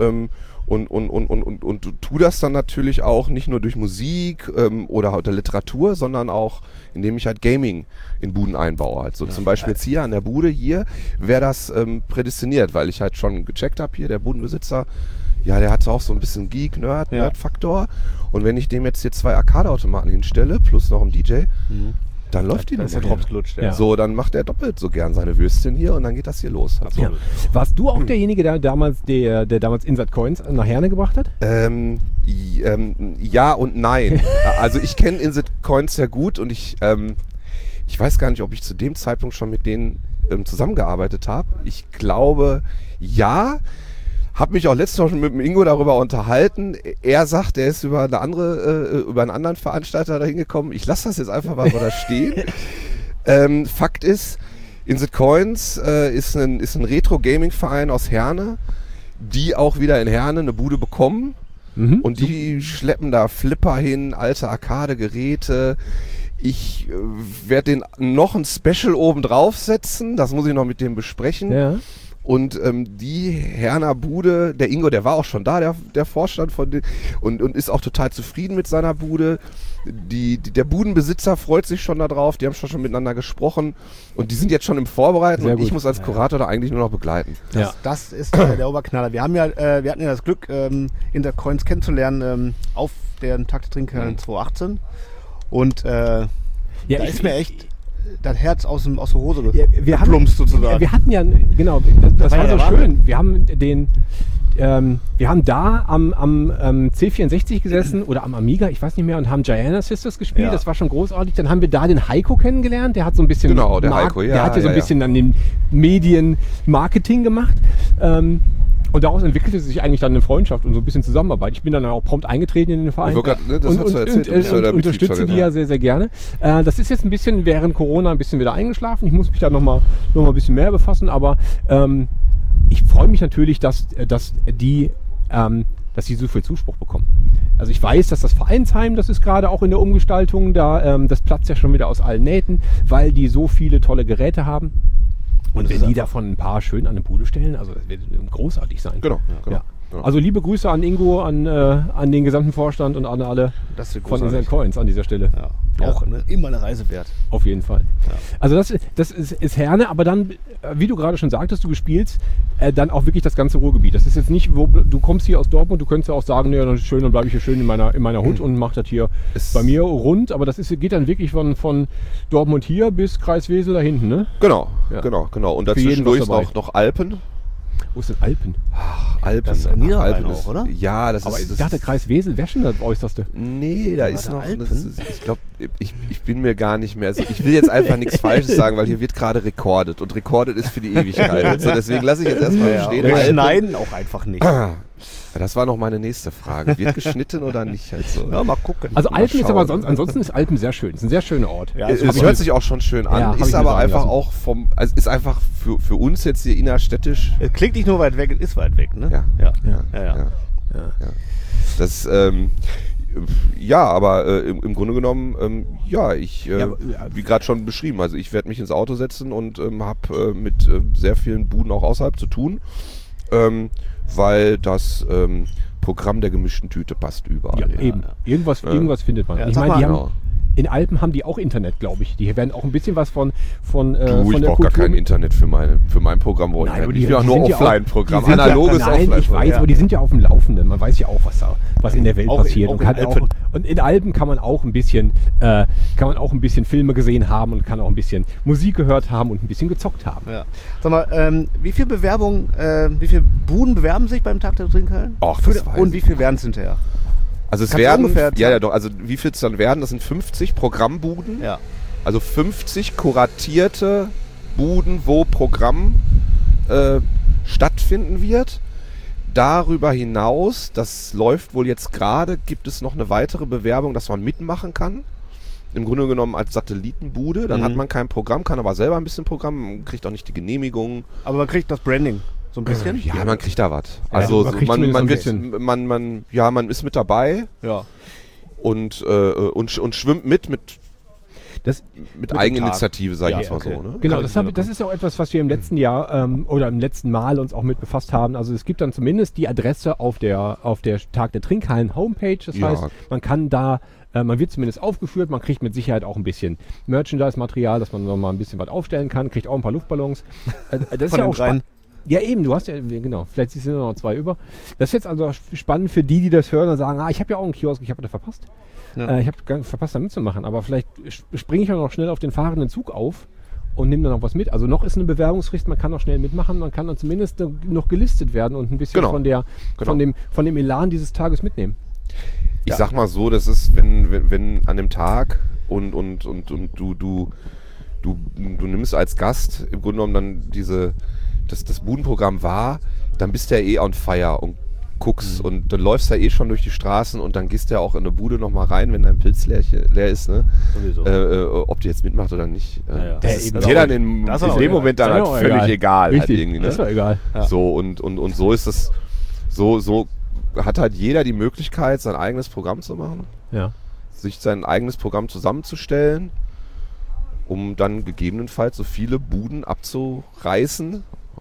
tu das dann natürlich auch nicht nur durch Musik oder halt der Literatur, sondern auch indem ich halt Gaming in Buden einbaue. Halt. So zum Beispiel jetzt hier an der Bude wäre das prädestiniert, weil ich halt schon gecheckt habe hier, der Budenbesitzer, ja, der hat auch so ein bisschen Nerd-Faktor. Und wenn ich dem jetzt hier 2 Arcade-Automaten hinstelle, plus noch einen DJ, dann läuft die Nummer. Der Drops lutscht, So, dann macht er doppelt so gern seine Würstchen hier und dann geht das hier los. Halt so. Ja. Warst du auch derjenige, der damals Insert Coins nach Herne gebracht hat? Ja und nein. Also ich kenne Insert Coins sehr gut und ich weiß gar nicht, ob ich zu dem Zeitpunkt schon mit denen zusammengearbeitet habe. Ich glaube, ja. Hab mich auch letztes Mal schon mit dem Ingo darüber unterhalten. Er sagt, er ist über einen anderen Veranstalter dahin gekommen. Ich lasse das jetzt einfach mal so da stehen. Fakt ist, Insert Coins ist ein Retro-Gaming-Verein aus Herne, die auch wieder in Herne eine Bude bekommen. Und die schleppen da Flipper hin, alte Arcade-Geräte. Ich werde den noch ein Special oben draufsetzen. Das muss ich noch mit dem besprechen. Ja. Und die Herner Bude, der Ingo, der war auch schon da, der Vorstand von den, und ist auch total zufrieden mit seiner Bude. Der Budenbesitzer freut sich schon da drauf, die haben schon miteinander gesprochen und die sind jetzt schon im Vorbereiten und ich muss als Kurator da eigentlich nur noch begleiten. Das ist der Oberknaller. Wir hatten ja das Glück, Insert Coins kennenzulernen auf der Takttrinker 2018 und da ist mir echt das Herz aus der Hose geplumpst sozusagen. Wir hatten ja, genau, das war so schön. Wir haben wir haben da am C64 gesessen oder am Amiga, ich weiß nicht mehr, und haben Giana Sisters gespielt. Das war schon großartig. Dann haben wir da den Heiko kennengelernt. Der hat so ein bisschen, der Heiko, der hat ja so ein bisschen an den Medien Marketing gemacht. Und daraus entwickelte sich eigentlich dann eine Freundschaft und so ein bisschen Zusammenarbeit. Ich bin dann auch prompt eingetreten in den Verein. Und unterstütze die ja sehr, sehr gerne. Das ist jetzt ein bisschen während Corona ein bisschen wieder eingeschlafen. Ich muss mich da noch mal ein bisschen mehr befassen. Aber ich freue mich natürlich, dass die so viel Zuspruch bekommen. Also ich weiß, dass das Vereinsheim, das ist gerade auch in der Umgestaltung da, das platzt ja schon wieder aus allen Nähten, weil die so viele tolle Geräte haben. Und wenn die davon ein paar schön an eine Bude stellen, also das wird großartig sein. Genau. Ja. Also liebe Grüße an Ingo, an den gesamten Vorstand und an alle von Inside Coins an dieser Stelle. Ja. Auch immer eine Reise wert. Auf jeden Fall. Ja. Also das ist Herne, aber dann, wie du gerade schon sagtest, du spielst dann auch wirklich das ganze Ruhrgebiet. Das ist jetzt nicht, du kommst hier aus Dortmund, du könntest ja auch sagen, nee, dann ist schön, dann bleibe ich hier schön in meiner Hut und mache das hier bei mir rund. Aber das geht dann wirklich von Dortmund hier bis Kreis Wesel da hinten, ne? Genau, Ja. genau. Und dazwischendurch ist noch Alpen. Wo ist denn Alpen? Alpen. Das ist Niederrhein Alpen auch, oder? Ja, das Aber ist... ich dachte, Kreis Wesel wäre schon das Äußerste. Nee, da ist da noch... Alpen? Ich glaube, ich bin mir gar nicht mehr... Also ich will jetzt einfach nichts Falsches sagen, weil hier wird gerade recorded. Und recorded ist für die Ewigkeit. Also deswegen lasse ich jetzt erstmal stehen. Wir Alpen. schneiden auch einfach nicht. Das war noch meine nächste Frage. Wird geschnitten oder nicht? Also, Ja, mal gucken. Also Mal Alpen ist schauen. aber ansonsten ist Alpen sehr schön. Es ist ein sehr schöner Ort. Ja, es hört sich auch schon schön an, Ja, hab ist ich mir aber sagen einfach lassen. auch ist einfach für uns jetzt hier innerstädtisch. Es klingt nicht nur weit weg, es ist weit weg, ne? Ja. Ja. Das, aber im Grunde genommen, wie gerade schon beschrieben, also ich werde mich ins Auto setzen und habe mit sehr vielen Buden auch außerhalb zu tun, weil das Programm der gemischten Tüte passt überall. Ja, eben. Irgendwas findet man. Ja, Ich sag meine, mal, in Alpen haben die auch Internet, glaube ich. Die werden auch ein bisschen was von Ich der brauche gar Kultur kein Internet für mein Programm. Nein, aber Ich will auch nur sind ja Offline-Programm, die sind analoges Nein, ich Offline-Programm. weiß, aber die sind ja auf dem Laufenden. Man weiß ja auch, was in der Welt Auch passiert. auch Und, in Alpen. und in Alpen kann man auch ein bisschen Filme gesehen haben und kann auch ein bisschen Musik gehört haben und ein bisschen gezockt haben. Ja. Sag mal, wie viele Buden bewerben sich beim Tag der Trinkhallen? Ach, das weiß Und ich wie viel werden es hinterher? Also es Kannst du werden, ungefähr doch, also wie viel es dann werden, das sind 50 Programmbuden. Ja. Also 50 kuratierte Buden, wo Programm stattfinden wird. Darüber hinaus, das läuft wohl jetzt gerade, gibt es noch eine weitere Bewerbung, dass man mitmachen kann. Im Grunde genommen als Satellitenbude. Dann hat man kein Programm, kann aber selber ein bisschen Programm, kriegt auch nicht die Genehmigung. Aber man kriegt das Branding so ein bisschen? Ja, man kriegt da was. Ja, Also man kriegt zumindest ein man ist mit dabei Ja. und schwimmt mit Eigeninitiative, sage ich Ja, jetzt mal okay. so. Ne? Genau, das ist ja auch etwas, was wir im letzten Jahr oder im letzten Mal uns auch mit befasst haben. Also es gibt dann zumindest die Adresse auf der Tag der Trinkhallen Homepage. Das Ja. heißt, man kann da, man wird zumindest aufgeführt, man kriegt mit Sicherheit auch ein bisschen Merchandise-Material, dass man noch mal ein bisschen was aufstellen kann, kriegt auch ein paar Luftballons. Das ist Von ja den auch dreien. spannend. Ja eben, du hast ja, genau, vielleicht sind noch 2 über. Das ist jetzt also spannend für die das hören und sagen, ich habe ja auch einen Kiosk, ich habe das verpasst. Ja. Ich habe verpasst, da mitzumachen, aber vielleicht springe ich ja noch schnell auf den fahrenden Zug auf und nehme dann noch was mit. Also noch ist eine Bewerbungsfrist, man kann noch schnell mitmachen, man kann dann zumindest noch gelistet werden und ein bisschen Genau. von dem Elan dieses Tages mitnehmen. Ich sag mal so, das ist, wenn an dem Tag und du nimmst als Gast im Grunde genommen dann das Budenprogramm wahr, dann bist du ja eh on fire und guckst und dann läufst du ja eh schon durch die Straßen und dann gehst du ja auch in eine Bude nochmal rein, wenn dein Pilz leer ist, ne? Sowieso. Ob die jetzt mitmacht oder nicht. Ja. Das ist Das dir ist dann in das ist dem auch egal. Moment dann Das ist halt auch völlig egal. egal. Halt Richtig, irgendwie, ne? das war egal. Ja. So und so ist es, so hat halt jeder die Möglichkeit, sein eigenes Programm zu machen, Ja. sich sein eigenes Programm zusammenzustellen, um dann gegebenenfalls so viele Buden abzureisen,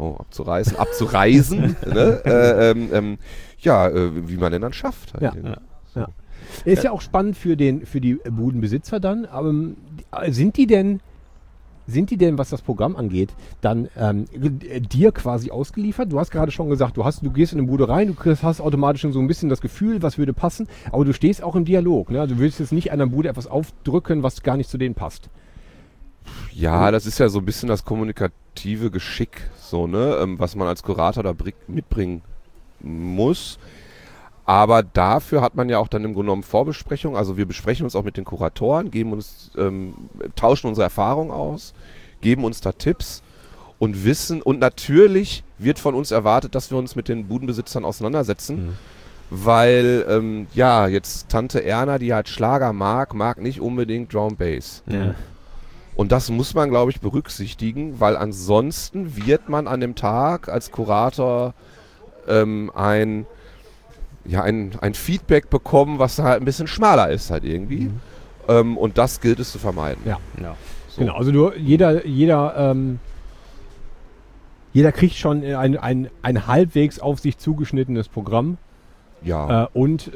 ne? Wie man denn dann schafft. Halt. Ja. Ist ja auch spannend für die Budenbesitzer dann. Aber sind die denn, was das Programm angeht, dann dir quasi ausgeliefert? Du hast gerade schon gesagt, du gehst in eine Bude rein, du hast automatisch schon so ein bisschen das Gefühl, was würde passen, aber du stehst auch im Dialog. Ne? Also du willst jetzt nicht einer Bude etwas aufdrücken, was gar nicht zu denen passt. Ja, das ist ja so ein bisschen das kommunikative Geschick, so, ne, was man als Kurator da mitbringen muss. Aber dafür hat man ja auch dann im Grunde genommen Vorbesprechungen. Also wir besprechen uns auch mit den Kuratoren, tauschen unsere Erfahrungen aus, geben uns da Tipps und wissen. Und natürlich wird von uns erwartet, dass wir uns mit den Budenbesitzern auseinandersetzen. Weil, jetzt Tante Erna, die halt Schlager mag nicht unbedingt Drum Bass. Ja. Und das muss man, glaube ich, berücksichtigen, weil ansonsten wird man an dem Tag als Kurator ein Feedback bekommen, was halt ein bisschen schmaler ist halt irgendwie. Und das gilt es zu vermeiden. Ja. Ja. So. Genau, also jeder jeder kriegt schon ein halbwegs auf sich zugeschnittenes Programm. Ja. Und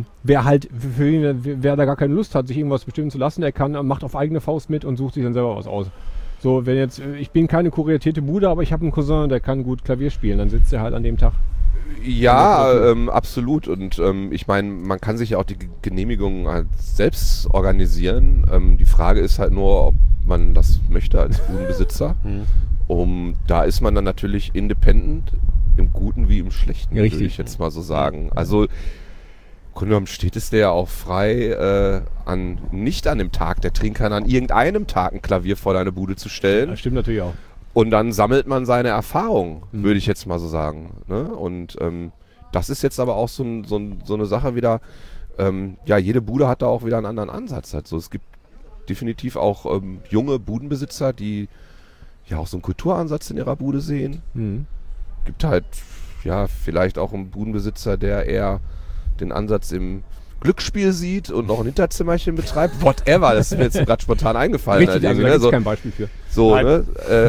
wer da gar keine Lust hat, sich irgendwas bestimmen zu lassen, der macht auf eigene Faust mit und sucht sich dann selber was aus. So, wenn jetzt, ich bin keine kuratierte Bude, aber ich habe einen Cousin, der kann gut Klavier spielen, dann sitzt er halt an dem Tag. Ja, absolut. Und ich meine, man kann sich ja auch die Genehmigung halt selbst organisieren. Die Frage ist halt nur, ob man das möchte als Budenbesitzer. Da ist man dann natürlich independent, im Guten wie im Schlechten, richtig, würde ich jetzt mal so sagen. Also, im Grunde genommen steht es der ja auch frei, nicht an dem Tag der Trinker, an irgendeinem Tag ein Klavier vor deine Bude zu stellen. Das stimmt natürlich auch. Und dann sammelt man seine Erfahrung, würde ich jetzt mal so sagen. Ne? Und das ist jetzt aber auch so eine Sache wieder, jede Bude hat da auch wieder einen anderen Ansatz. Also es gibt definitiv auch junge Budenbesitzer, die ja auch so einen Kulturansatz in ihrer Bude sehen. Gibt halt vielleicht auch einen Budenbesitzer, der eher den Ansatz im Glücksspiel sieht und noch ein Hinterzimmerchen betreibt. Whatever, das ist mir jetzt gerade spontan eingefallen. Richtig, also da gibt es kein Beispiel für. So, ne?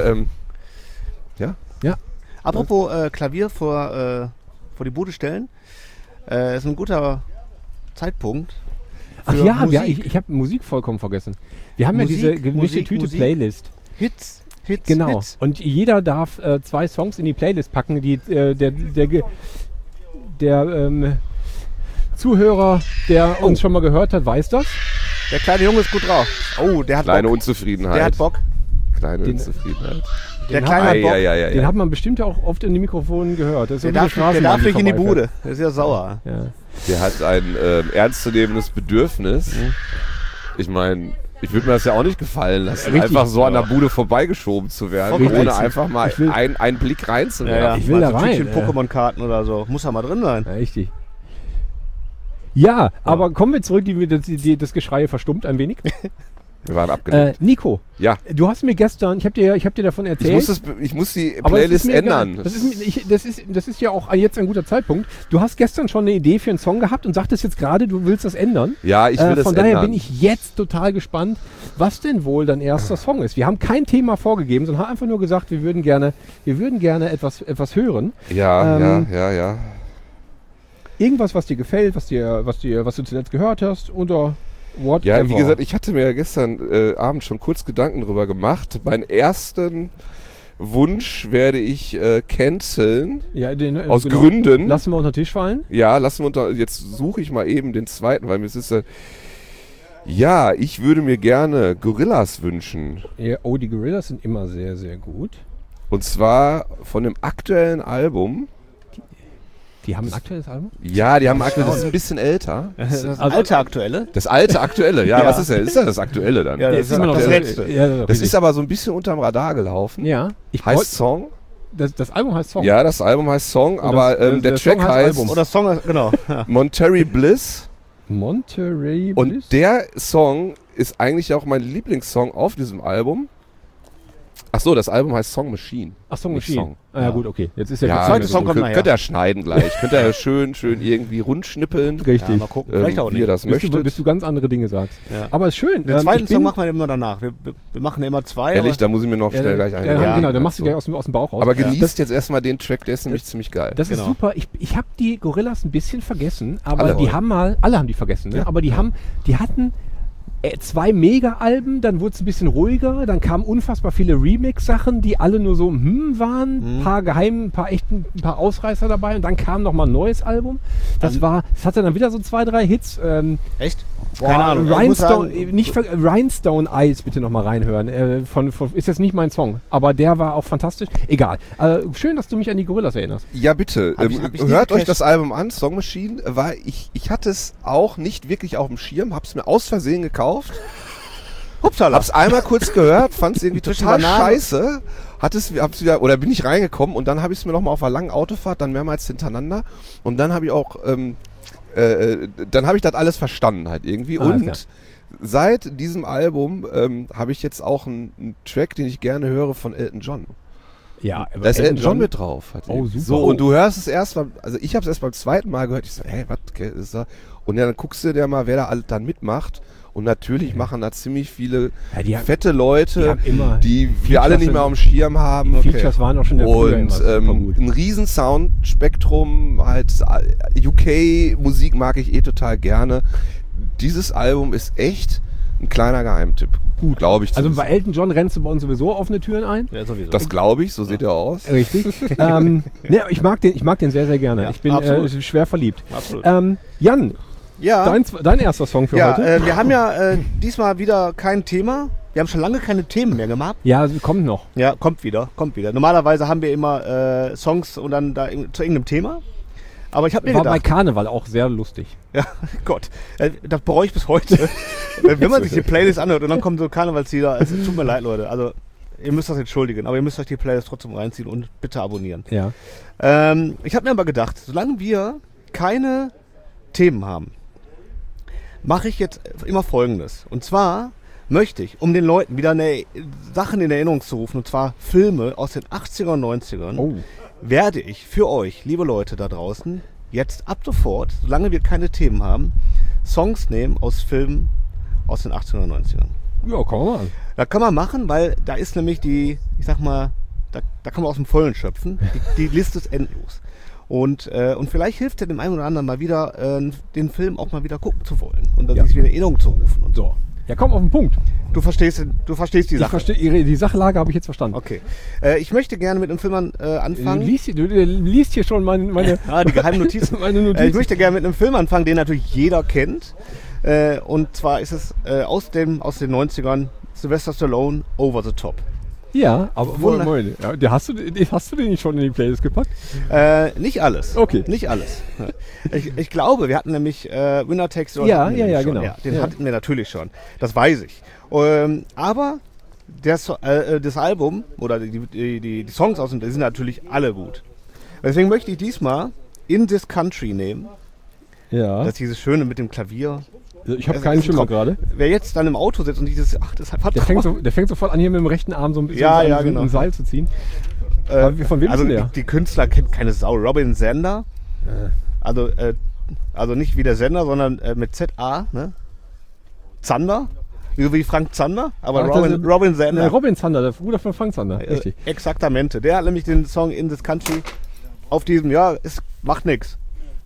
Ja. Apropos Klavier vor die Bude stellen, ist ein guter Zeitpunkt. Ach ja, ich habe Musik vollkommen vergessen. Wir haben Musik, ja diese gemischte Tüte-Playlist. Hits. Genau. Und jeder darf 2 Songs in die Playlist packen, die der Zuhörer, der uns schon mal gehört hat, weiß das. Der kleine Junge ist gut drauf. Oh, der hat Kleine Bock. Unzufriedenheit. Der hat Bock. Unzufriedenheit. Der Kleine hat Bock. Den hat man bestimmt auch oft in den Mikrofonen gehört. Das ist Der darf nicht in die Bude. Der ist ja sauer. Ja. Der hat ein ernstzunehmendes Bedürfnis. Ich meine, ich würde mir das ja auch nicht gefallen lassen, Richtig, einfach so an der Bude vorbeigeschoben zu werden, Richtig. ohne einfach mal einen Blick reinzuwerfen. Ich will da rein. Pokémon-Karten oder so. Muss ja mal drin sein. Ja, richtig. Ja, aber kommen wir zurück, das Geschrei verstummt ein wenig. Wir waren abgelenkt. Nico, Ja. Du hast mir gestern, ich hab dir davon erzählt. Ich muss die aber Playlist ändern. Das ist ja auch jetzt ein guter Zeitpunkt. Du hast gestern schon eine Idee für einen Song gehabt und sagtest jetzt gerade, du willst das ändern. Ja, ich will das ändern. Von daher bin ich jetzt total gespannt, was denn wohl dein erster Song ist. Wir haben kein Thema vorgegeben, sondern haben einfach nur gesagt, wir würden gerne etwas hören. Ja. Irgendwas, was dir gefällt, was du zuletzt gehört hast oder whatever. Ja, wie gesagt, ich hatte mir gestern Abend schon kurz Gedanken drüber gemacht. Meinen ersten Wunsch werde ich canceln. Ja, aus Gründen. Lassen wir unter den Tisch fallen. Ja, jetzt suche ich mal eben den zweiten, weil mir ist ich würde mir gerne Gorillaz wünschen. Ja, die Gorillaz sind immer sehr, sehr gut. Und zwar von dem aktuellen Album. Die haben ein aktuelles Album? Ja, die haben ein aktuelles, das ist ein bisschen älter. Das alte Aktuelle? Das alte Aktuelle, ja. Was ist denn? Ist ja das Aktuelle dann? Ja, das ist immer noch das Letzte. Ja, das ist aber so ein bisschen unterm Radar gelaufen. Ja. Heißt Song. Das Album heißt Song. Ja, das Album heißt Song, aber der Track heißt Oder Song, genau. Monterey Bliss. Monterey Bliss. Und der Song ist eigentlich auch mein Lieblingssong auf diesem Album. Achso, das Album heißt Song Machine. Ach, Song Machine. Song. Ja, gut, okay. Jetzt ist der zweite Song kommt nachher. Könnt ihr schneiden gleich. Könnt ihr schön irgendwie rundschnippeln. Richtig. Ja, mal gucken. Vielleicht auch nicht. Wie ihr das möchtet. Bis du ganz andere Dinge sagst. Ja. Aber ist schön. Den zweiten Song machen wir immer danach. Wir machen immer 2. Ehrlich, da muss ich mir noch schnell gleich einen. Ja, genau, dann machst du gleich aus dem Bauch raus. Aber genießt jetzt erstmal den Track, der ist nämlich ziemlich geil. Das ist super. Ich habe die Gorillaz ein bisschen vergessen, aber alle haben die vergessen, ne? Aber die hatten 2 Mega-Alben, dann wurde es ein bisschen ruhiger, dann kamen unfassbar viele Remix-Sachen, die alle nur so waren, ein paar Ausreißer dabei und dann kam nochmal ein neues Album. Das hatte dann wieder so 2, 3 Hits. Echt? Keine Ahnung. Rhinestone Eyes bitte nochmal reinhören. Ist jetzt nicht mein Song, aber der war auch fantastisch. Egal. Schön, dass du mich an die Gorillaz erinnerst. Ja, bitte. Hört euch das Album an, Song Machine, weil ich hatte es auch nicht wirklich auf dem Schirm, hab's mir aus Versehen gekauft. Upsala. Hab's einmal kurz gehört, fand's irgendwie total scheiße. Bin ich reingekommen und dann habe ich es mir nochmal auf einer langen Autofahrt, dann mehrmals hintereinander und dann habe ich auch dann habe ich das alles verstanden halt irgendwie. Und seit diesem Album habe ich jetzt auch einen Track, den ich gerne höre von Elton John. Ja, da ist Elton John mit drauf. Halt super. So, und du hörst es erst ich habe es erst beim zweiten Mal gehört. Ich so, was ist da? Und dann guckst du dir mal, wer da dann mitmacht. Und natürlich machen da ziemlich viele die fette Leute, die wir alle nicht mehr auf dem Schirm haben. Die Features waren auch schon der früher und ein riesen Soundspektrum, halt UK-Musik mag ich total gerne. Dieses Album ist echt ein kleiner Geheimtipp. Gut, glaube ich. Also bei Elton John rennst du bei uns sowieso offene Türen ein? Ja, sowieso. Das glaube ich, so sieht er aus. Richtig. Ich mag den sehr, sehr gerne. Ja, ich bin schwer verliebt. Absolut. Jan, dein erster Song für heute? Wir haben ja diesmal wieder kein Thema. Wir haben schon lange keine Themen mehr gemacht. Ja, kommt noch. Ja, kommt wieder. Normalerweise haben wir immer Songs und dann da zu irgendeinem Thema. Aber ich habe mir gedacht... War bei Karneval auch sehr lustig. Ja, Gott. Das bereue ich bis heute. Wenn man sich die Playlist anhört und dann kommen so Karnevalslieder. Es tut mir leid, Leute. Also, ihr müsst das entschuldigen. Aber ihr müsst euch die Playlist trotzdem reinziehen und bitte abonnieren. Ja. Ich habe mir aber gedacht, solange wir keine Themen haben, mache ich jetzt immer Folgendes. Und zwar möchte ich, um den Leuten wieder Sachen in Erinnerung zu rufen, und zwar Filme aus den 80er und 90ern, werde ich für euch, liebe Leute da draußen, jetzt ab sofort, solange wir keine Themen haben, Songs nehmen aus Filmen aus den 80er und 90ern. Ja, kann man machen. Da kann man machen, weil da ist nämlich da kann man aus dem Vollen schöpfen. Die Liste ist endlos. Und vielleicht hilft ja dem einen oder anderen mal wieder, den Film auch mal wieder gucken zu wollen und dann sich wieder in Erinnerung zu rufen und so. Ja, komm auf den Punkt. Du verstehst die Sache. Die Sachlage habe ich jetzt verstanden. Okay. Ich möchte gerne mit einem Film anfangen. Du liest hier schon meine die geheimen Notizen. meine Notizen. Ich möchte gerne mit einem Film anfangen, den natürlich jeder kennt. Und zwar ist es aus den 90ern Sylvester Stallone, Over the Top. Ja, aber Moment. Ja, hast du den nicht schon in die Playlist gepackt? Nicht alles. Okay. Nicht alles. Ich glaube, wir hatten nämlich Winner Takes All. Ja, genau. Ja, den hatten wir natürlich schon. Das weiß ich. Aber das Album oder die Songs aus dem, die sind natürlich alle gut. Deswegen möchte ich diesmal In This Country nehmen. Ja. Das ist dieses Schöne mit dem Klavier. Ich habe keinen Schimmer gerade. Wer jetzt dann im Auto sitzt und dieses, das hat der fängt sofort an, hier mit dem rechten Arm so ein bisschen ein Seil zu ziehen. Von wem ist der? Die Künstler kennt keine Sau. Robin Zander. Also nicht wie der Sender, sondern mit Z-A, ne? Zander. Wie Frank Zander, aber Robin Zander. Ja, Robin Zander, der Bruder von Frank Zander. Richtig. Exaktamente. Der hat nämlich den Song In This Country auf diesem, macht nix.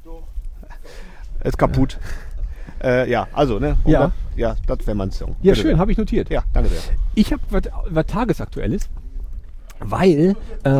Ist kaputt. Also, ne? Das wäre mein Song. Ja, bitte schön, habe ich notiert. Ja, danke sehr. Ich habe was Tagesaktuelles, weil,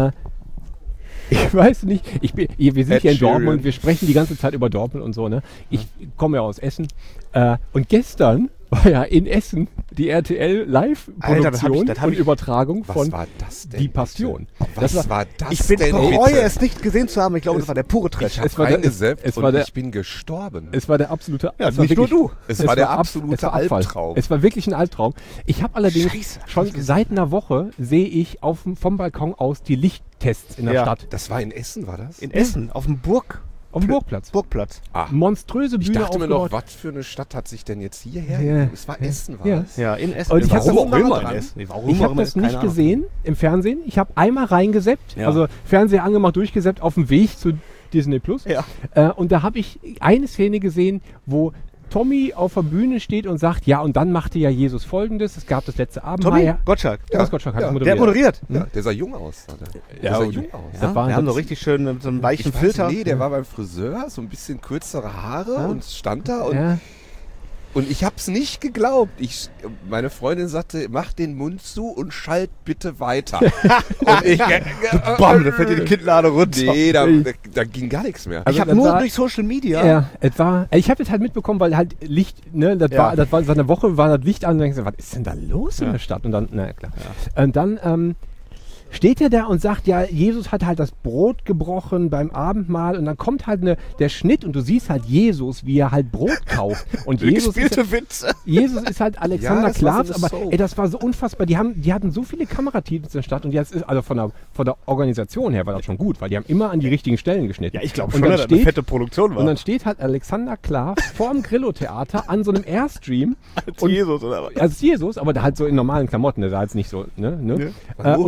ich weiß nicht, wir sind hier in Dortmund, wir sprechen die ganze Zeit über Dortmund und so, ne? Ich komme ja aus Essen. Und gestern war ja in Essen die RTL Live-Produktion und Übertragung von Die Passion. Was war das Ich bereue es nicht gesehen zu haben. Ich glaube, das war der pure Trash. Ich bin gestorben. Es war der absolute... Ja, nicht nur du. Es war der absolute Albtraum. Es war wirklich ein Albtraum. Ich habe allerdings schon seit einer Woche sehe ich vom Balkon aus die Lichttests in der Stadt. Das war in Essen, war das? In Essen, auf dem Burgplatz. Monströse Bühne. Ich dachte mir noch, was für eine Stadt hat sich denn jetzt hierher? Ja. Es war Essen, war es? Ja, in Essen. Und ich habe das nicht gesehen im Fernsehen. Ich habe einmal reingeseppt, also Fernseher angemacht, durchgeseppt auf dem Weg zu Disney Plus. Ja. Und da habe ich eine Szene gesehen, wo Tommy auf der Bühne steht und sagt, ja, und dann machte ja Jesus Folgendes. Es gab das letzte Abendmahl. Tommy Gottschalk. Thomas Gottschalk hat moderiert. Der moderiert. Ja, der sah jung aus. Der sah jung aus. Wir haben so richtig schön mit so einem weichen Filter. Nee, der war beim Friseur, so ein bisschen kürzere Haare und stand da und ich hab's nicht geglaubt. Meine Freundin sagte, mach den Mund zu und schalt bitte weiter. Und ich, bam, da fällt dir die Kinnlade runter. Nee, da ging gar nichts mehr. Also ich habe nur durch Social Media. Ja, ich habe das halt mitbekommen, weil halt Licht, ne, das war seit einer Woche, war das Licht an und dann denkst du, was ist denn da los in der Stadt? Und dann, na klar. Ja. Und dann steht er da und sagt, ja, Jesus hat halt das Brot gebrochen beim Abendmahl und dann kommt halt der Schnitt und du siehst halt Jesus, wie er halt Brot kauft. Und Jesus ist halt Alexander Klavs, aber das war so unfassbar. Die hatten so viele Kamerateams in der Stadt und jetzt ist, also von der Organisation her war das schon gut, weil die haben immer an die richtigen Stellen geschnitten. Ja, ich glaube schon, dass das eine fette Produktion war. Und dann steht halt Alexander Klav vorm Grillo-Theater an so einem Airstream. Als Jesus, oder was? Als Jesus, aber der halt so in normalen Klamotten, der sah jetzt nicht so, ne? Ja, Und holt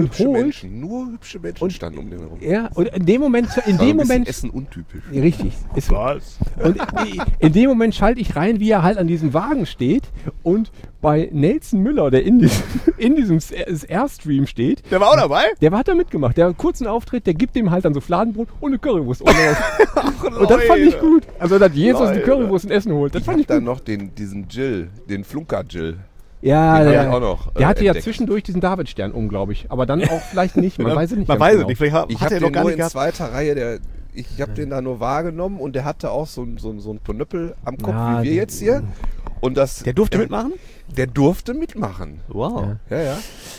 Menschen. Nur hübsche Menschen standen um den herum. Ja, und in dem Moment... Essen untypisch. Richtig. Ist Was? Und in dem Moment schalte ich rein, wie er halt an diesem Wagen steht und bei Nelson Müller, der in diesem Airstream steht. Der war auch dabei? Der hat da mitgemacht. Der hat einen kurzen Auftritt, der gibt ihm halt dann so Fladenbrot und eine Currywurst. Und das fand ich gut. Also, dass Jesus eine Currywurst in Essen holt. Das fand ich gut. Dann noch diesen Jill, den Flunker-Jill. Ja, der auch noch. Der hatte ja zwischendurch diesen Davidstern unglaublich. Aber dann auch vielleicht nicht. Man weiß es nicht. Man weiß es nicht. Vielleicht ich hat habe er den noch gar nur nicht in gehabt. zweiter Reihe. Ich habe den da nur wahrgenommen und der hatte auch so ein Ponöppel am Kopf, Ja, wie wir jetzt hier. Und Der durfte mitmachen? Der durfte mitmachen. Wow. Ja.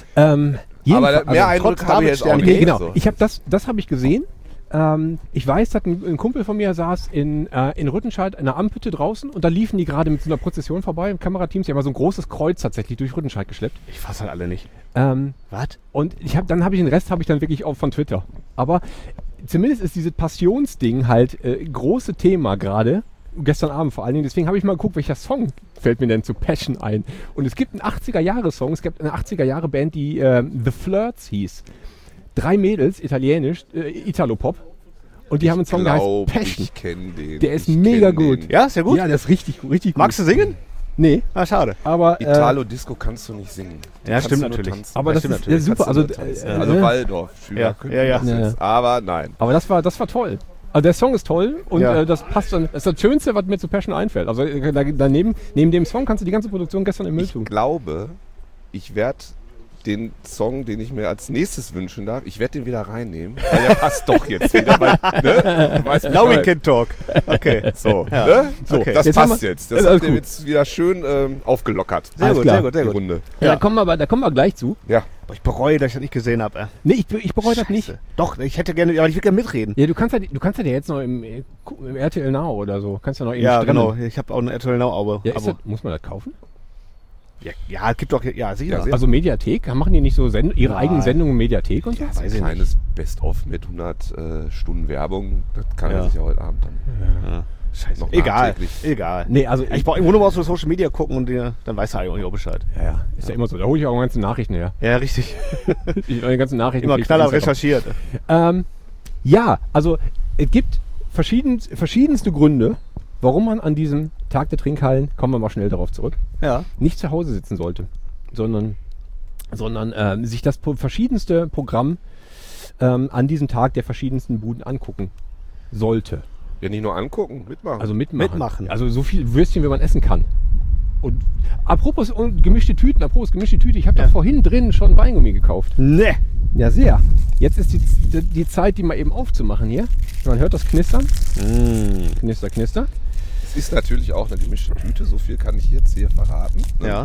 Aber mehr Eindruck habe ich jetzt auch nicht. Nee, genau. So. Ich habe das habe ich gesehen. Ich weiß, dass ein Kumpel von mir saß in Rüttenscheid in einer Amphütte draußen und da liefen die gerade mit so einer Prozession vorbei im Kamerateams. Die haben mal so ein großes Kreuz tatsächlich durch Rüttenscheid geschleppt. Ich fass halt alle nicht. Was? Und dann habe ich den Rest dann wirklich auch von Twitter. Aber zumindest ist dieses Passionsding halt große Thema gerade. Gestern Abend vor allen Dingen. Deswegen habe ich mal geguckt, welcher Song fällt mir denn zu Passion ein. Und es gibt einen 80er-Jahre-Song. Es gibt eine 80er-Jahre-Band, die The Flirts hieß. 3 Mädels, italienisch, Italo-Pop. Und die haben einen Song, der heißt Passion. Ich kenne den. Der ist mega gut. Ja, ist der gut? Ja, der ist richtig gut. Magst du singen? Nee. Ah, schade. Aber, Italo-Disco kannst du nicht singen. Ja, stimmt natürlich. Aber das ist super. Also Waldorf-Schüler. Ja. Aber nein. Aber das war toll. Also der Song ist toll und das passt dann. Das ist das Schönste, was mir zu Passion einfällt. Also neben dem Song kannst du die ganze Produktion gestern im Müll tun. Ich glaube, ich werde den Song, den ich mir als nächstes wünschen darf, ich werde den wieder reinnehmen, weil der passt doch jetzt wieder. Weil, ne? Now we can talk. Okay. So, Ja. ne? So, Okay. das Jetzt passt jetzt. Das alles habt ihr gut. jetzt wieder schön aufgelockert. Alles klar. Die Runde. Ja. Da kommen wir gleich zu. Ja. Boah, ich bereue, dass ich das nicht gesehen habe. Nee, ich bereue das nicht. Doch, ich hätte gerne, aber ich will gerne mitreden. Ja, du kannst ja jetzt noch im RTL Now oder so. Kannst ja noch eben Ja, streamen. genau. Ich habe auch ein RTL Now-Abo. Ja, muss man das kaufen? Ja, es gibt doch, ja, sicher. Ja, Also Mediathek? Machen die nicht so ihre eigenen Sendungen in Mediathek und so? Ja, weiß Ein ich nicht. kleines Best-of mit 100 Stunden Werbung, das kann er sich ja heute Abend dann Ja. Scheiße. noch Egal. nachträglich. Egal. Nee, also Ich brauche irgendwo nur mal auf so Social Media gucken und dann weiß er eigentlich auch Bescheid. Ja, ist ja immer so. Da hole ich auch ganze Nachrichten her. Ja, richtig. Die ganzen Nachrichten. Immer krieg ich knaller von Instagram. recherchiert. Ja, also es gibt verschiedenste Gründe, warum man an diesem Tag der Trinkhallen, kommen wir mal schnell darauf zurück, Ja. nicht zu Hause sitzen sollte, sondern sich das verschiedenste Programm an diesem Tag der verschiedensten Buden angucken sollte. Ja, nicht nur angucken, mitmachen. Also mitmachen. Mitmachen. Also so viel Würstchen, wie man essen kann. Und apropos gemischte Tüte, ich habe da vorhin drin schon Weingummi gekauft. Ne. Ja, sehr. Jetzt ist die Zeit, die mal eben aufzumachen hier. Man hört das Knistern. Knister, knister. es ist natürlich auch eine gemischte Tüte, so viel kann ich jetzt hier verraten. Ne? Ja.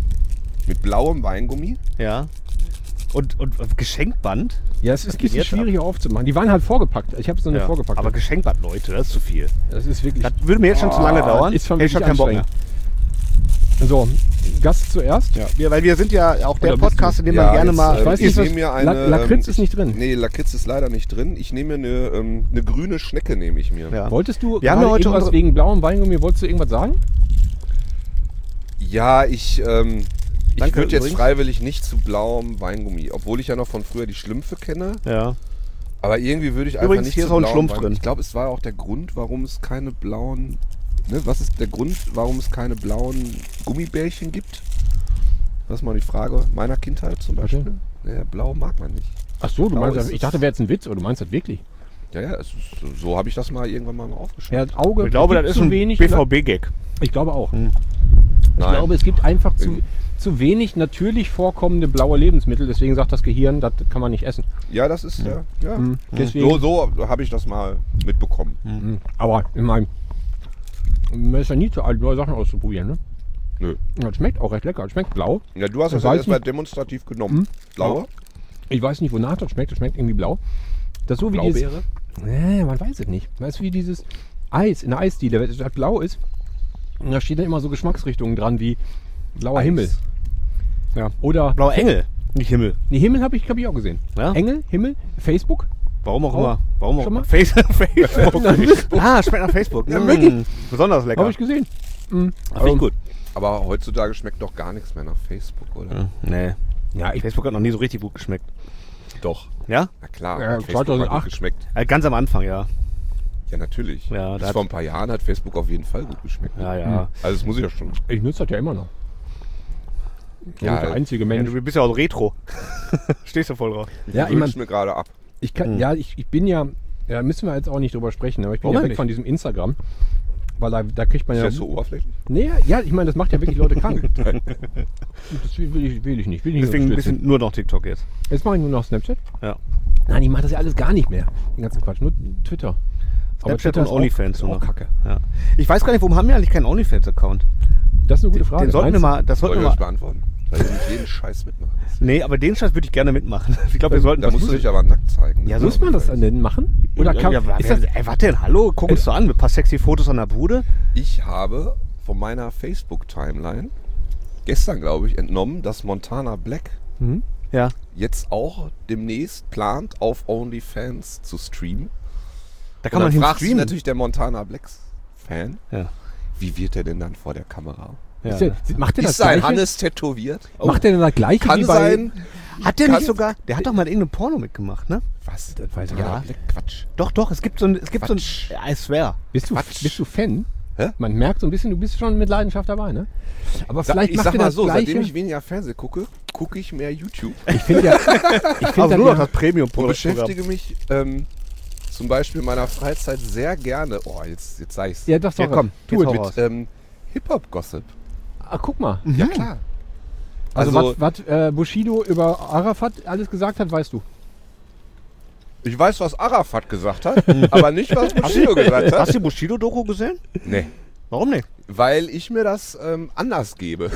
Mit blauem Weingummi. Ja. Und Geschenkband? Ja, es ist ein bisschen jetzt schwieriger aufzumachen. Die waren halt vorgepackt. Ich habe es noch nicht vorgepackt. Aber Geschenkband, Leute, das ist zu viel. das ist wirklich... Das würde mir jetzt schon zu lange dauern. Ist schon Hätte ich wirklich schon keinen Bock mehr. So, Gast zuerst. Ja, weil wir sind ja auch der Oder bist Podcast, du? in dem man gerne jetzt, mal... Ich weiß ich nicht, was- nehme mir eine... Lakritz ist nicht drin. Nee, Lakritz ist leider nicht drin. Ich nehme mir eine grüne Schnecke, nehme ich mir. Ja. Wolltest du Wir haben ja gerade heute irgendwas unsere- wegen blauem Weingummi, wolltest du irgendwas sagen? Ja, ich Danke würde jetzt übrigens. freiwillig nicht zu blauem Weingummi, obwohl ich ja noch von früher die Schlümpfe kenne. Ja. Aber irgendwie würde ich einfach Übrigens, nicht hier zu ist auch ein blauem Schlumpf Weingummi. drin. Ich glaube, es war auch der Grund, warum es keine blauen... Ne, was ist der Grund, warum es keine blauen Gummibärchen gibt? Das ist mal die Frage meiner Kindheit zum Beispiel. Ja, blau mag man nicht. Ach so, du Blau meinst, ist ich es. dachte, wäre jetzt ein Witz, aber du meinst das wirklich? Ja, es ist, so habe ich das mal irgendwann mal aufgeschrieben. Ja, das Auge Ich glaube, gibt das ist zu ein wenig. BVB-Gag. Ich glaube auch. Nein. Ich glaube, es gibt einfach zu wenig natürlich vorkommende blaue Lebensmittel. Deswegen sagt das Gehirn, das kann man nicht essen. Ja, das ist ja. Deswegen, So habe ich das mal mitbekommen. Aber ich meine, man ist ja nie zu alt, neue Sachen auszuprobieren. Ne? Nö. Das schmeckt auch recht lecker. Es schmeckt blau. Ja, du hast das Ich weiß erstmal nicht. demonstrativ genommen. Blaue? Ich weiß nicht, wonach das schmeckt. Das schmeckt irgendwie blau. Das ist so wie dieses, Blaubeere? nee, man weiß es nicht. Das ist wie dieses Eis in der Eisdiele, wenn das blau ist. Und da steht dann immer so Geschmacksrichtungen dran wie blauer Eis. Himmel. Ja. Oder Blauer Engel, nicht Himmel. nee, Himmel habe ich auch gesehen. Ja? Engel, Himmel, Facebook. Warum auch Oh. immer. Warum auch Schon immer. mal? Facebook. Ah, schmeckt nach Facebook. Ja, wirklich. Besonders lecker. Habe ich gesehen. Finde ich gut. Aber heutzutage schmeckt doch gar nichts mehr nach Facebook, oder? Nee. Ja, Facebook hat noch nie so richtig gut geschmeckt. Doch. Ja? Na klar. Ja, hat Facebook 2008. mal gut geschmeckt. Ganz am Anfang, ja. Ja, natürlich. Ja, Bis vor ein paar Jahren hat Facebook auf jeden Fall gut geschmeckt. Ja. Also das muss ich ja schon. Ich nutze das ja immer noch. Ja, der einzige Ja, Mensch. du bist ja auch retro. Stehst du voll drauf. Ja, ich ich mein, wünsch mir gerade ab. ich bin ja, müssen wir jetzt auch nicht drüber sprechen, aber ich bin Warum ja weg nicht? von diesem Instagram. Weil da kriegt man Ist ja. das so oberflächlich? Nee, ja, ich meine, das macht ja wirklich Leute krank. Das will ich nicht. Will ich Deswegen ein nicht bisschen nur noch TikTok jetzt. Jetzt mache ich nur noch Snapchat. Ja. Nein, ich mache das ja alles gar nicht mehr. Den ganzen Quatsch. Nur Twitter. Snapchat Twitter und ist OnlyFans auch nur noch. Kacke. Ja. Ich weiß gar nicht, warum haben wir eigentlich keinen OnlyFans-Account? Das ist eine gute Frage. Den sollten wir mal, das Soll sollten ich wir das mal. beantworten? Weil wir nicht jeden Scheiß mitmachen. Nee, aber den Scheiß würde ich gerne mitmachen. Ich glaube, wir sollten Da musst du dich aber nackt zeigen. Ja, Muss man das denn machen? Oder kann, ist das, warte denn, hallo, guck uns doch an, mit ein paar sexy Fotos an der Bude. Ich habe von meiner Facebook-Timeline gestern, glaube ich, entnommen, dass Montana Black Ja. jetzt auch demnächst plant, auf OnlyFans zu streamen. Da kann Und man dann hin fragt sich streamen. natürlich der Montana Blacks-Fan, Ja. wie wird er denn dann vor der Kamera? ist der, macht der das Ist sein Gleiche? Hannes tätowiert? Macht der denn das Gleiche Kann wie bei... sein. Hat der Kann- nicht sogar, der hat doch mal irgendein Porno mitgemacht, ne? Was? Das weiß ich Ja, nicht. Quatsch. Doch, es gibt so ein, Quatsch. I swear. Bist du Fan? Hä? Man merkt so ein bisschen, du bist schon mit Leidenschaft dabei, ne? Aber vielleicht Ich macht sag er mal das so, Gleiche. seitdem ich weniger Fernsehen gucke, gucke ich mehr YouTube Ich finde ja... Ich Aber finde nur noch das und Premium-Programm. beschäftige mich zum Beispiel in meiner Freizeit sehr gerne, jetzt sag ich's, Ja, doch, Ja, komm, tu jetzt es hau mit. raus. Hip-Hop-Gossip. Ah, guck mal. Ja, klar. Also, was Bushido über Arafat alles gesagt hat, weißt du. Ich weiß, was Arafat gesagt hat, aber nicht, was Bushido gesagt Hast hat. du die Bushido-Doku gesehen? Nee. Warum nicht? Weil ich mir das anders gebe.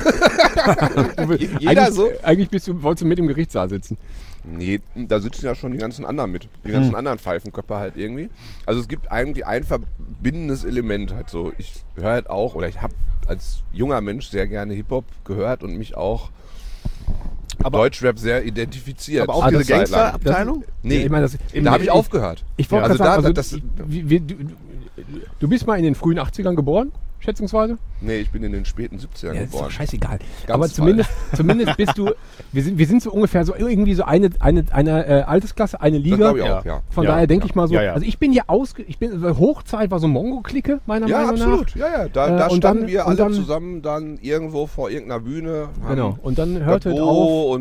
Jeder so. Eigentlich wolltest du mit im Gerichtssaal sitzen. Nee, da sitzen ja schon die ganzen anderen mit. Die ganzen anderen Pfeifenköpfe halt irgendwie. Also es gibt eigentlich ein verbindendes Element halt so. Ich höre halt auch, oder ich habe als junger Mensch sehr gerne Hip-Hop gehört und mich auch mit Deutschrap sehr identifiziert. Aber auch Eine diese Zeit lang. Gangster-Abteilung? Nee, Ja, ich meine, da habe ich aufgehört. Ich wollte Also gerade sagen, da- also, das- du bist mal in den frühen 80ern geboren, schätzungsweise? Nee, ich bin in den späten 70ern Ja, ist geboren. doch scheißegal. Ganz Aber toll. zumindest bist du, wir sind so ungefähr so irgendwie so eine Altersklasse, eine Das Liga. glaube ich auch, ja. Von Ja, daher denke ja. ich mal so, Ja, ja. also ich bin Hochzeit war so Mongo-Clique, meiner Ja, Meinung nach. absolut. Ja. Da und standen dann- wir und alle dann- zusammen dann irgendwo vor irgendeiner Bühne. Genau. Und dann hörte es auf. Gabbo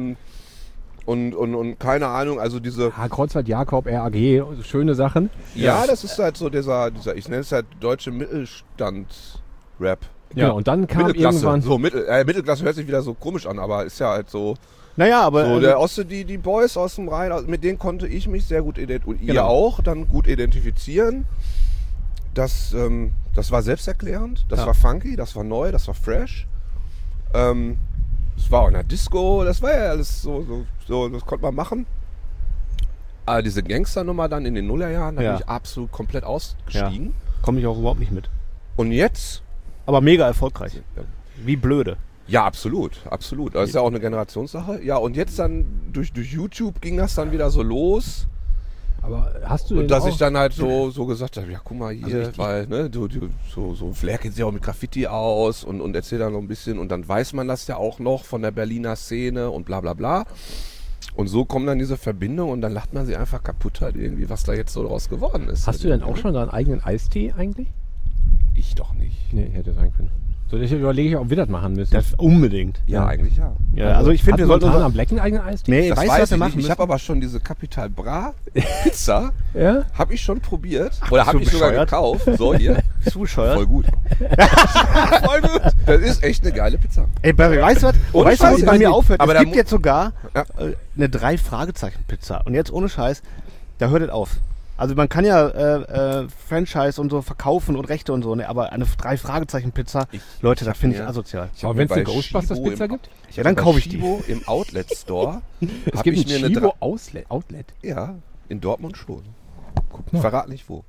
und keine Ahnung, also diese. Ja, Kreuzfahrt Jakob, RAG, so schöne Sachen. Ja, das ist halt so dieser, ich nenne es halt deutsche Mittelstand-Rap. Genau, und dann kam Mittelklasse. irgendwann. So, Mittelklasse hört sich wieder so komisch an, aber ist ja halt so. Naja, aber So, der Oste, die Boys aus dem Rhein, mit denen konnte ich mich sehr gut identifizieren. Und ihr Genau. auch dann gut identifizieren. Das war selbsterklärend, das Ja. war funky, das war neu, das war fresh. Es war auch in der Disco, das war ja alles so, das konnte man machen. Aber diese Gangsternummer dann in den Nullerjahren, da Ja. bin ich absolut komplett ausgestiegen. komme ich auch überhaupt nicht mit. Und jetzt? Aber mega erfolgreich. Wie blöde. Ja, absolut. Das ist ja auch eine Generationssache. Ja, und jetzt dann durch YouTube ging das dann wieder so los. Aber hast du Und denn dass auch, ich dann halt so gesagt habe, ja guck mal hier, Also weil ne, so ein Flair kennt sich auch mit Graffiti aus und erzählt dann noch ein bisschen und dann weiß man das ja auch noch von der Berliner Szene und bla bla bla. Und so kommen dann diese Verbindungen und dann lacht man sie einfach kaputt halt irgendwie, was da jetzt so draus geworden ist. hast du denn auch schon deinen eigenen Eistee eigentlich? Ich doch nicht. Nee, hätte sein können. So, ich überlege, ob wir das machen müssen. Das unbedingt. Ja, eigentlich ja. Ja, also ich finde, wir sollten am unser... Black einen eigenen Eistee? Nee, Das weißt du, weiß was wir ich machen nicht. Ich müssen? habe aber schon diese Capital Bra Pizza, Ja? habe ich schon probiert. bist Oder habe du ich sogar bescheuert? gekauft. So, hier. Bist du bescheuert? Voll gut. Voll gut. Das ist echt eine geile Pizza. Ey, Barry, weißt du was? Ohne Weißt du, was Scheiß, bei mir also- aufhört? aber Es da gibt mu- jetzt sogar Ja. eine 3-Fragezeichen-Pizza. Und jetzt ohne Scheiß, da hört es auf. Also man kann ja Franchise und so verkaufen und Rechte und so, ne? Aber eine 3-Fragezeichen-Pizza, Leute, das finde ich mir- asozial. Aber wenn es eine bei Ghostbusters Chibo Pizza im- gibt? Ich Ja, habe dann bei kaufe ich die. Chibo im Outlet Store. Es hab gibt ich ein mir eine Chibo Outlet. Ja, in Dortmund schon. Guck Ich mal. verrate nicht wo.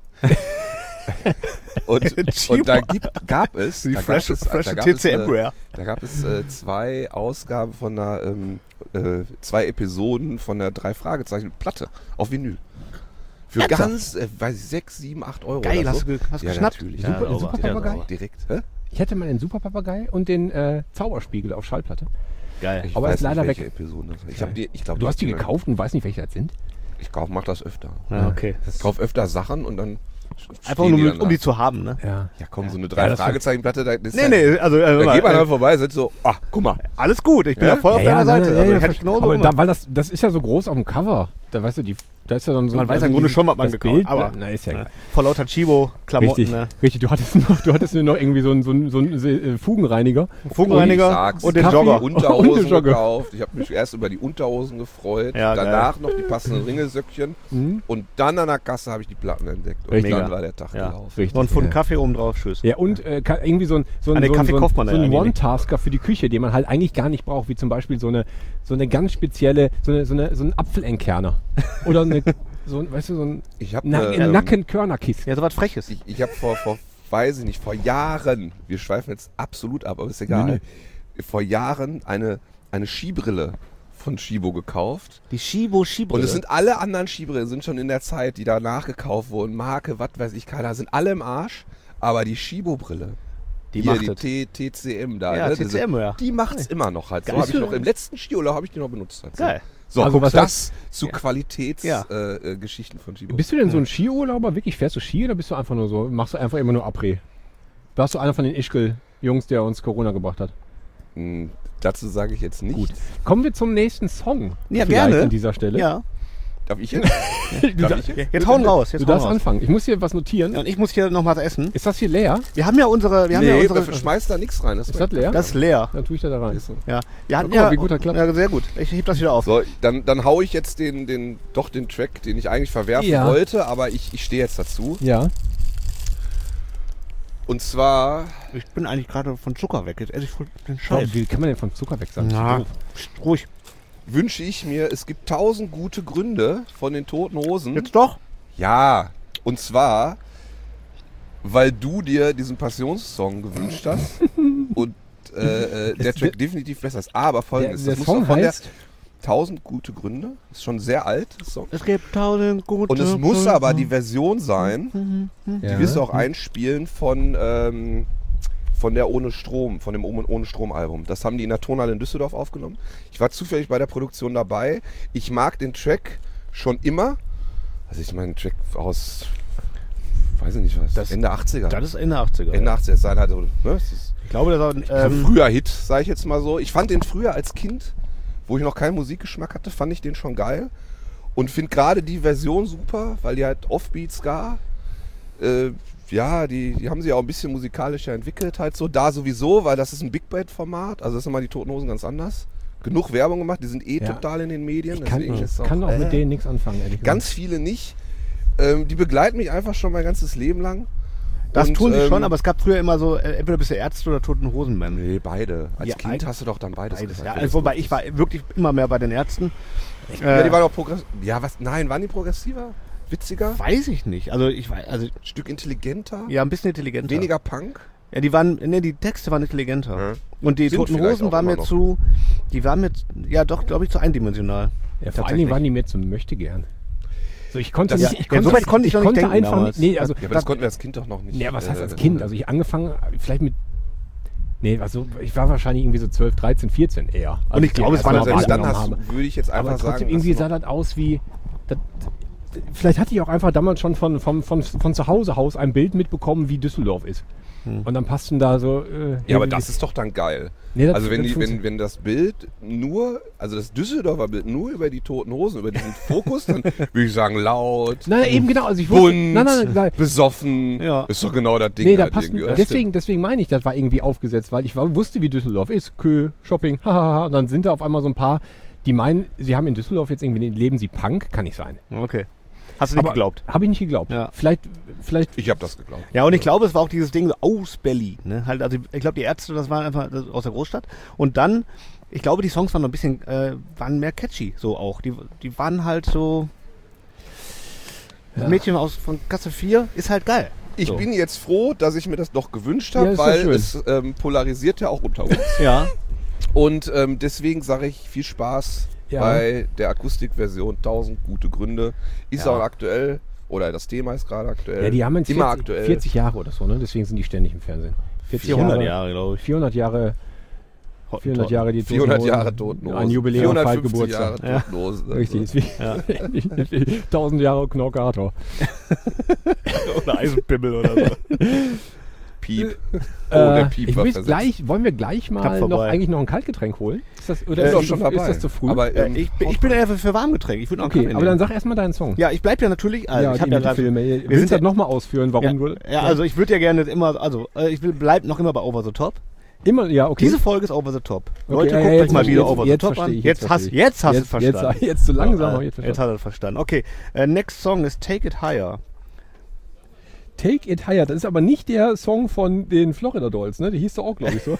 und da gab es Die da gab freshe es- da gab es, TCM-Ware. Da gab es 2 Ausgaben von einer 2 Episoden von der 3-Fragezeichen-Platte auf Vinyl. Für Ernsthaft? ganz, weiß ich, 6, 7, 8 Euro. Geil, oder hast so. du hast Ja, geschnappt? natürlich. Ja, Super sauber. Papagei? Direkt. Hä? Ich hätte mal den Super Papagei und den Zauberspiegel auf Schallplatte. Geil. Ich Aber weiß ist leider nicht, welche weg. Episode das ist. Ich glaub, Du hast die gekauft und weißt nicht, welche das sind? Ich mach das öfter. Ja, okay. Ich kaufe öfter Sachen und dann Einfach nur, um die zu haben, ne? Ja. Ja, komm, so eine 3-Fragezeichen-Platte, da ist Nee, also da geht man halt vorbei, sind so, guck mal. alles gut, ich bin ja voll auf deiner Seite. Also, hätte ich genauso aber gemacht. weil das ist ja so groß auf dem Cover. Da weißt du, da ist ja dann so. Man weiß ja im Grunde schon, was man das gekauft Bild, hat. Aber na, ist ja egal. vor lauter Chibo-Klamotten, Richtig, ne? richtig. Du hattest nur noch irgendwie so einen Fugenreiniger. Fugenreiniger und den Kaffee Jogger. Unterhosen Und den Jogger. gekauft. Ich habe mich erst über die Unterhosen gefreut. Ja, danach noch die passenden Ringelsöckchen. Und dann an der Kasse habe ich die Platten entdeckt. Und Richtig. dann war der Tag gelaufen. Richtig. Noch ein Pfund Ja. Kaffee oben drauf, tschüss. Ja, und irgendwie so den Kaffee kauft man da ja ein eigentlich One-Tasker für die Küche, den man halt eigentlich gar nicht braucht, wie zum Beispiel so eine ganz spezielle, so ein Apfelentkerner. Oder weißt du, so ein Ich habe Nackenkörnerkissen. Ja, so was Freches. ich habe weiß ich nicht, vor Jahren, wir schweifen jetzt absolut ab, aber ist egal, vor Jahren eine Skibrille von Shibo gekauft. Die Shibo-Skibrille. Und es sind alle anderen Skibrillen, sind schon in der Zeit, die danach gekauft wurden, Marke, was weiß ich, keiner, sind alle im Arsch, aber die Shibo-Brille, Die hier, macht die TCM da, Ja, ne, TCM, ja. die macht's immer noch halt. So Geil. habe ich noch im letzten Skiurlaub habe ich die noch benutzt. Halt. Geil. So, Also was das zu Ja. Qualitätsgeschichten von Shibo. Bist du denn so ein Skiurlauber? Wirklich? Fährst du Ski oder bist du einfach nur so, machst du einfach immer nur Après? Warst du einer von den Ischgl-Jungs, der uns Corona gebracht hat? Dazu sage ich jetzt nicht. Gut. Kommen wir zum nächsten Song. Ja, vielleicht gerne. An dieser Stelle. Ja. Darf ich jetzt? Jetzt hauen raus. Du darfst anfangen. Ich muss hier was notieren. Ja, und ich muss hier noch was essen. Ist das hier leer? Wir haben ja unsere... Schmeißt da nichts rein. Ist das leer? Das ist leer. Dann tue ich da rein. Ja. Wir hatten Guck mal, wie gut das klappt. Ja, sehr gut. Ich heb das wieder auf. So, dann hau ich jetzt den Track, den ich eigentlich verwerfen wollte, aber ich stehe jetzt dazu. Ja. Und zwar... Ich bin eigentlich gerade von Zucker weg. Jetzt esse ich voll den Scheiß. Wie kann man denn vom Zucker weg sein? Na, ruhig. wünsche ich mir, es gibt 1000 gute Gründe von den Toten Hosen. Jetzt doch? Ja, und zwar, weil du dir diesen Passionssong gewünscht hast und der Track definitiv besser ist. Aber folgendes, der das Song muss von der heißt 1000 gute Gründe, ist schon sehr alt, das Song. Es gibt 1000 gute Und es muss aber die Version sein, die Ja. wirst du auch einspielen von der Ohne Strom, von dem Ohne Strom Album. Das haben die in der Tonhalle in Düsseldorf aufgenommen. Ich war zufällig bei der Produktion dabei. Ich mag den Track schon immer. Also ich meine, Track aus, weiß ich nicht was, Ende 80er. Das ist Ende 80er. Ende 80er ist halt so, ne? Das ist Ich glaube, das war ein früher Hit, sage ich jetzt mal so. Ich fand den früher als Kind, wo ich noch keinen Musikgeschmack hatte, fand ich den schon geil. Und finde gerade die Version super, weil die halt Offbeat Ska, ja, die haben sich auch ein bisschen musikalischer entwickelt halt so. Da sowieso, weil das ist ein Big Band Format, also das sind mal die Toten Hosen ganz anders. Genug Werbung gemacht, die sind total in den Medien. Ich kann ist auch mit denen nichts anfangen, ehrlich gesagt. ganz viele nicht. Die begleiten mich einfach schon mein ganzes Leben lang. Das Und, tun sie schon, aber es gab früher immer so, entweder bist du Ärzte oder Toten Hosenmann. Nee, beide. Als Ja, Kind hast du doch dann beides gesagt. Ja, also, wobei ich war wirklich immer mehr bei den Ärzten. Ja, die waren auch progressiv. Ja, was? Nein, waren die progressiver? Witziger? Weiß ich nicht. Also ich weiß, also Ein Stück intelligenter? ja, ein bisschen intelligenter. Weniger Punk? Ja, die Texte waren intelligenter. Ja. Und die Sind Toten vielleicht Hosen auch waren immer mir noch. die waren mir, ja doch, glaube ich, zu eindimensional. Ja, vor allen Dingen waren die mir zum Möchtegern. So, ich konnte Das- nicht, ich ja, so weit konnte ich noch nicht denken einfach damals. nicht, nee, also, Ja, aber das konnten wir als Kind doch noch nicht. nee, was heißt als Kind? Also ich angefangen, vielleicht mit, nee, also ich war wahrscheinlich irgendwie so 12, 13, 14 eher. Und ich glaube, es waren auch selbst dann wahrgenommen hast, würde ich jetzt einfach aber trotzdem sagen, irgendwie hast du sah das aus wie, vielleicht hatte ich auch einfach damals schon von zu Hause aus ein Bild mitbekommen, wie Düsseldorf ist. Und dann passten da so... ja, aber das ist doch dann geil. Nee, das- also wenn, das wenn das Bild nur, also das Düsseldorfer Bild nur über die Toten Hosen, über diesen Fokus, dann würde ich sagen laut, Nein, eben genau. Also ich wusste, bunt, nein. besoffen, Ja. ist doch genau das Ding. Nee, da halt passt, irgendwie, oder? deswegen meine ich, das war irgendwie aufgesetzt, weil ich wusste, wie Düsseldorf ist. Kö, Shopping, hahaha. Und dann sind da auf einmal so ein paar, die meinen, sie haben in Düsseldorf jetzt irgendwie, leben sie Punk, kann nicht sein. Okay. Hast du nicht geglaubt? Habe ich nicht geglaubt. Ja. Vielleicht, Ich habe das geglaubt. Ja, und ich glaube, es war auch dieses Ding so aus Berlin. Ne? Halt, also ich glaube, die Ärzte, das waren einfach aus der Großstadt. Und dann, ich glaube, die Songs waren noch ein bisschen, waren mehr catchy, so auch. Die waren halt so. Das Mädchen von Kasse 4 ist halt geil. Ich So. bin jetzt froh, dass ich mir das doch gewünscht Ja, habe, ist doch weil schön. es polarisiert ja auch unter uns. Ja. Und deswegen sage ich viel Spaß bei der Akustikversion 1000 gute Gründe. Ist auch aktuell, oder das Thema ist gerade aktuell. ja, die haben jetzt immer 40, aktuell. 40 Jahre oder so, ne? Deswegen sind die ständig im Fernsehen. 40 400 Jahre, glaube ich. 400 Jahre 400 Jahre die 400 Jahre Totenhose. Ein Jubiläum, 450 Geburtstag. Jahre Totenhose. Ja. Richtig, ist wie 1000 Jahre Knorkator. Oder Eisenpimmel oder so. Piep. Der Piep war versetzt. Wollen wir gleich mal eigentlich noch ein Kaltgetränk holen? Ist das, oder ist das zu früh? Aber, ich bin eher für Warmgetränk. Ich würde noch okay, aber dann sag erstmal deinen Song. Ja, ich bleib ja natürlich. Also ja, ich habe ja gerade. Wir sind halt nochmal ausführen, warum du. Ja, also ich würde ja gerne immer. Also bleib noch immer bei Over the Top. Immer, ja, okay. Diese Folge ist Over the Top. Okay, Leute, guckt euch mal wieder Over the Top an. Jetzt hast du es verstanden. Jetzt so langsam. Jetzt hat er es verstanden. Okay, next song ist Take It Higher. Take It Higher, das ist aber nicht der Song von den Florida Dolls, ne? Der hieß doch auch, glaube ich, so.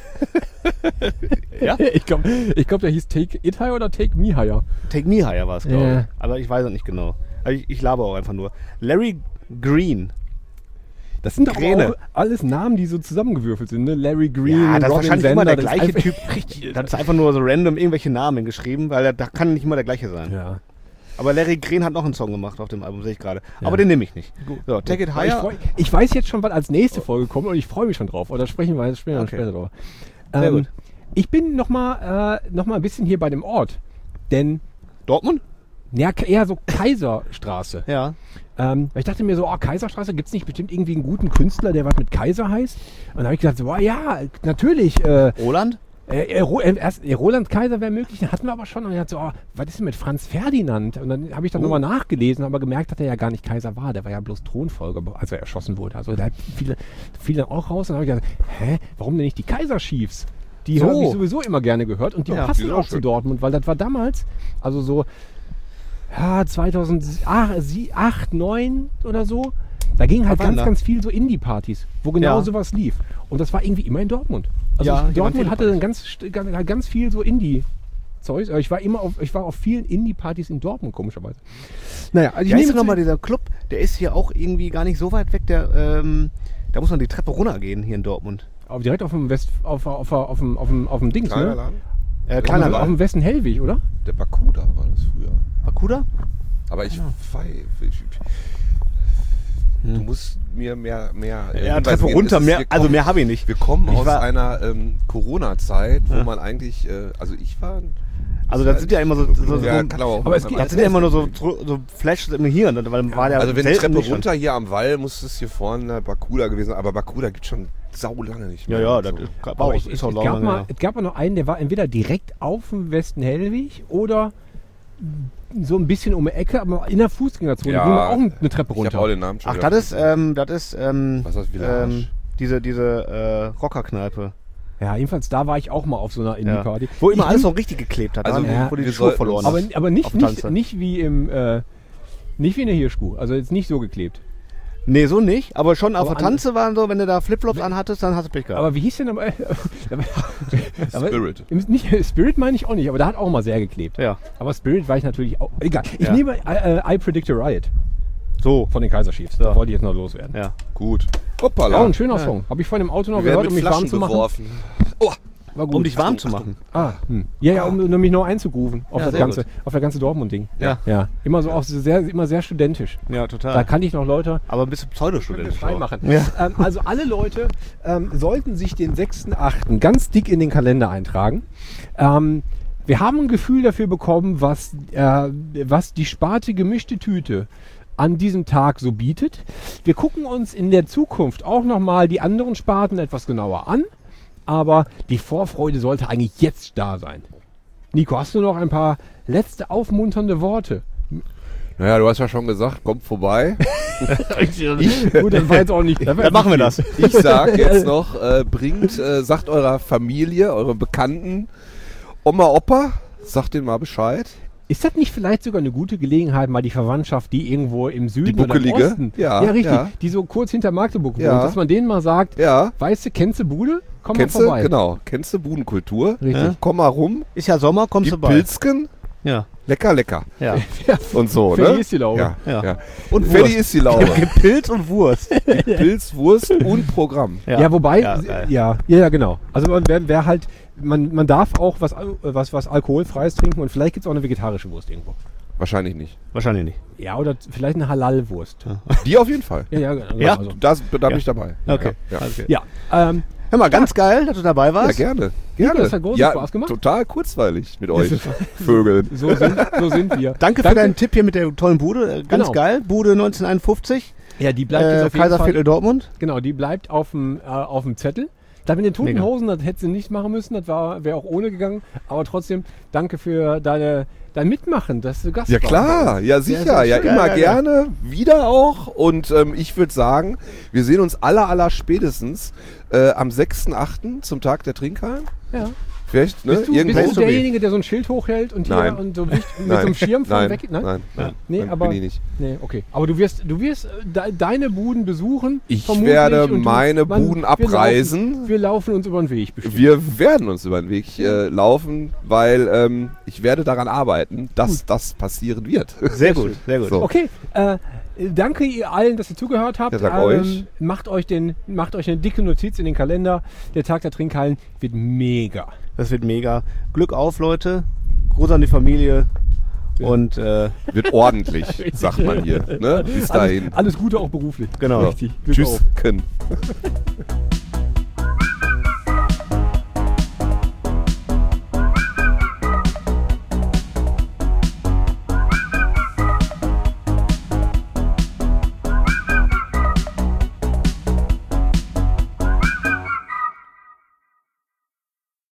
Ja? Ich glaub, der hieß Take It Higher oder Take Me Higher. Take Me Higher war es, glaube ich. Aber ich weiß es nicht genau. Also ich laber auch einfach nur. Larry Green. Das sind doch auch alles Namen, die so zusammengewürfelt sind, ne? Larry Green, ja, das ist wahrscheinlich Sender, immer der gleiche Typ. Das ist einfach nur so random irgendwelche Namen geschrieben, weil da kann nicht immer der gleiche sein. Ja. Aber Larry Green hat noch einen Song gemacht auf dem Album, sehe ich gerade. Ja. Aber den nehme ich nicht. Gut. So, Take It Higher. Ich weiß jetzt schon, was als nächste Folge kommt und ich freue mich schon drauf. Oder sprechen wir dann später drauf. Sehr gut. Ich bin noch mal ein bisschen hier bei dem Ort. Denn... Dortmund? Ja, eher so Kaiserstraße. Ja. Weil ich dachte mir so, Kaiserstraße, gibt es nicht bestimmt irgendwie einen guten Künstler, der was mit Kaiser heißt? Und dann habe ich gedacht, so, ja, natürlich. Roland? Roland Kaiser wäre möglich, den hatten wir aber schon. Und er hat so, was ist denn mit Franz Ferdinand? Und dann habe ich dann nochmal nachgelesen, aber gemerkt, dass er ja gar nicht Kaiser war. Der war ja bloß Thronfolger, als er erschossen wurde. Also da fiel dann auch raus. Und dann habe ich gedacht, warum denn nicht die Kaiserchiefs? Die habe ich sowieso immer gerne gehört. Und die passen auch zu Dortmund, weil das war damals, also so 2008, 2009 oder so. Da ging halt ganz viel so Indie-Partys, wo genau sowas lief. Und das war irgendwie immer in Dortmund. Also Dortmund hatte dann ganz viel so Indie-Zeug. Ich war auf vielen Indie-Partys in Dortmund, komischerweise. Naja, also ich nehme nochmal dieser Club, der ist hier auch irgendwie gar nicht so weit weg. Da muss man die Treppe runtergehen hier in Dortmund. Aber direkt auf dem auf dem Dings, kleiner ne? Laden? Kleiner Laden. Auf dem Westen Hellwig, oder? Der Bakuda war das früher. Bakuda? Aber du musst mir mehr Treppe runter, mehr habe ich nicht. Wir kommen aus einer Corona-Zeit, wo man eigentlich, ich war... Also das sind ja immer so aber es sind ja immer nur so Flashes im Hirn, weil war der also wenn die Treppe runter hier am Wall, muss es hier vorne Bakuda gewesen sein, aber Bakuda gibt schon sau lange nicht mehr. Ja, das ist auch lange. Es gab noch einen, der war entweder direkt auf dem Westen Hellwig oder so ein bisschen um die Ecke, aber in der Fußgängerzone ging man auch eine Treppe runter. Ich habe auch den Namen schon. Ach, das ist was ist Village? Diese Rockerkneipe. Ja, jedenfalls da war ich auch mal auf so einer Indie-Party. Wo immer alles so richtig geklebt hat, also wo die Schuhe verloren hat. Aber nicht wie in der Hirschkuh, also jetzt nicht so geklebt. Nee, so nicht, aber schon auf der Tanze waren so, wenn du da Flipflops anhattest, dann hast du Pech gehabt. Aber wie hieß denn Spirit. Spirit meine ich auch nicht, aber da hat auch mal sehr geklebt. Ja. Aber Spirit war ich natürlich auch, egal. Ich nehme I Predict a Riot. So. Von den Kaiserchiefs. Da wollte ich jetzt noch loswerden. Ja. Gut. Hoppala. Auch ein schöner Song. Habe ich vorhin im Auto noch gehört, um mich warm zu machen. Oh. War gut. Um dich warm zu machen. Um mich noch einzugrooven auf der ganze Dortmund-Ding. Ja. Immer so auch immer sehr studentisch. Ja, total. Da kannte ich noch Leute. Aber ein bisschen pseudostudentisch. Machen. Ja. Also alle Leute sollten sich den 6.8. ganz dick in den Kalender eintragen. Wir haben ein Gefühl dafür bekommen, was die Sparte gemischte Tüte an diesem Tag so bietet. Wir gucken uns in der Zukunft auch nochmal die anderen Sparten etwas genauer an. Aber die Vorfreude sollte eigentlich jetzt da sein. Nico, hast du noch ein paar letzte aufmunternde Worte? Naja, du hast ja schon gesagt, kommt vorbei. Gut, das war jetzt auch nicht. Dann machen wir das. Ich sag jetzt noch, sagt eurer Familie, euren Bekannten, Oma, Opa, sagt denen mal Bescheid. Ist das nicht vielleicht sogar eine gute Gelegenheit, mal die Verwandtschaft, die irgendwo im Süden oder im Osten, ja, richtig, die so kurz hinter Magdeburg wohnt, dass man denen mal sagt, weißt du, kennst du Bude? Komm mal vorbei. Genau, kennst du Budenkultur? Richtig. Komm mal rum. Ist ja Sommer, kommst du bei. Pilzken. Ja. Lecker. Ja. Und so, Ferdi ne? ist die Laube. Ja. Und Ferdi ist die Laube. Pilz und Wurst. Pilz, Wurst und Programm. Ja, wobei, genau. Also wer halt, man darf auch was Alkoholfreies trinken und vielleicht gibt es auch eine vegetarische Wurst irgendwo. Wahrscheinlich nicht. Ja, oder vielleicht eine Halal-Wurst. Die auf jeden Fall. Ja, also, da bin ich dabei. Okay. Ja, Hör mal, ganz geil, dass du dabei warst. Ja, gerne. Das hat großen Spaß gemacht. Total kurzweilig mit euch Vögeln. So sind wir. Danke für deinen Tipp hier mit der tollen Bude. Ganz geil. Bude 1951. Ja, die bleibt jetzt auf jeden Kaiserviertel Fall. Dortmund. Genau, die bleibt auf dem Zettel. Da mit den Toten Hosen, das hätte sie nicht machen müssen, das wäre auch ohne gegangen. Aber trotzdem, danke für dein Mitmachen, dass du Gast warst. Ja klar, ja sicher, sehr ja schön. immer gerne, wieder auch. Und ich würde sagen, wir sehen uns aller spätestens am 6.8. zum Tag der Trinkhallen. Ja. Vielleicht, Bist du derjenige, der so ein Schild hochhält und hier Nein. und so mit so einem Schirm von weg? Nein, Nee, aber bin ich nicht. Nee, okay. Aber du wirst deine Buden besuchen. Ich vermutlich, werde und meine Buden abreisen. Wir laufen uns über den Weg bestimmt. Wir werden uns über den Weg laufen, weil ich werde daran arbeiten, dass das passieren wird. Sehr gut, sehr gut. So. Okay, danke ihr allen, dass ihr zugehört habt. Ja, danke euch. Macht euch eine dicke Notiz in den Kalender. Der Tag der Trinkhallen wird mega. Das wird mega. Glück auf, Leute. Gruß an die Familie. Und wird ordentlich, sagt man hier. Ne? Bis dahin. Alles Gute auch beruflich. Genau. Richtig. Glück Tschüss. auf.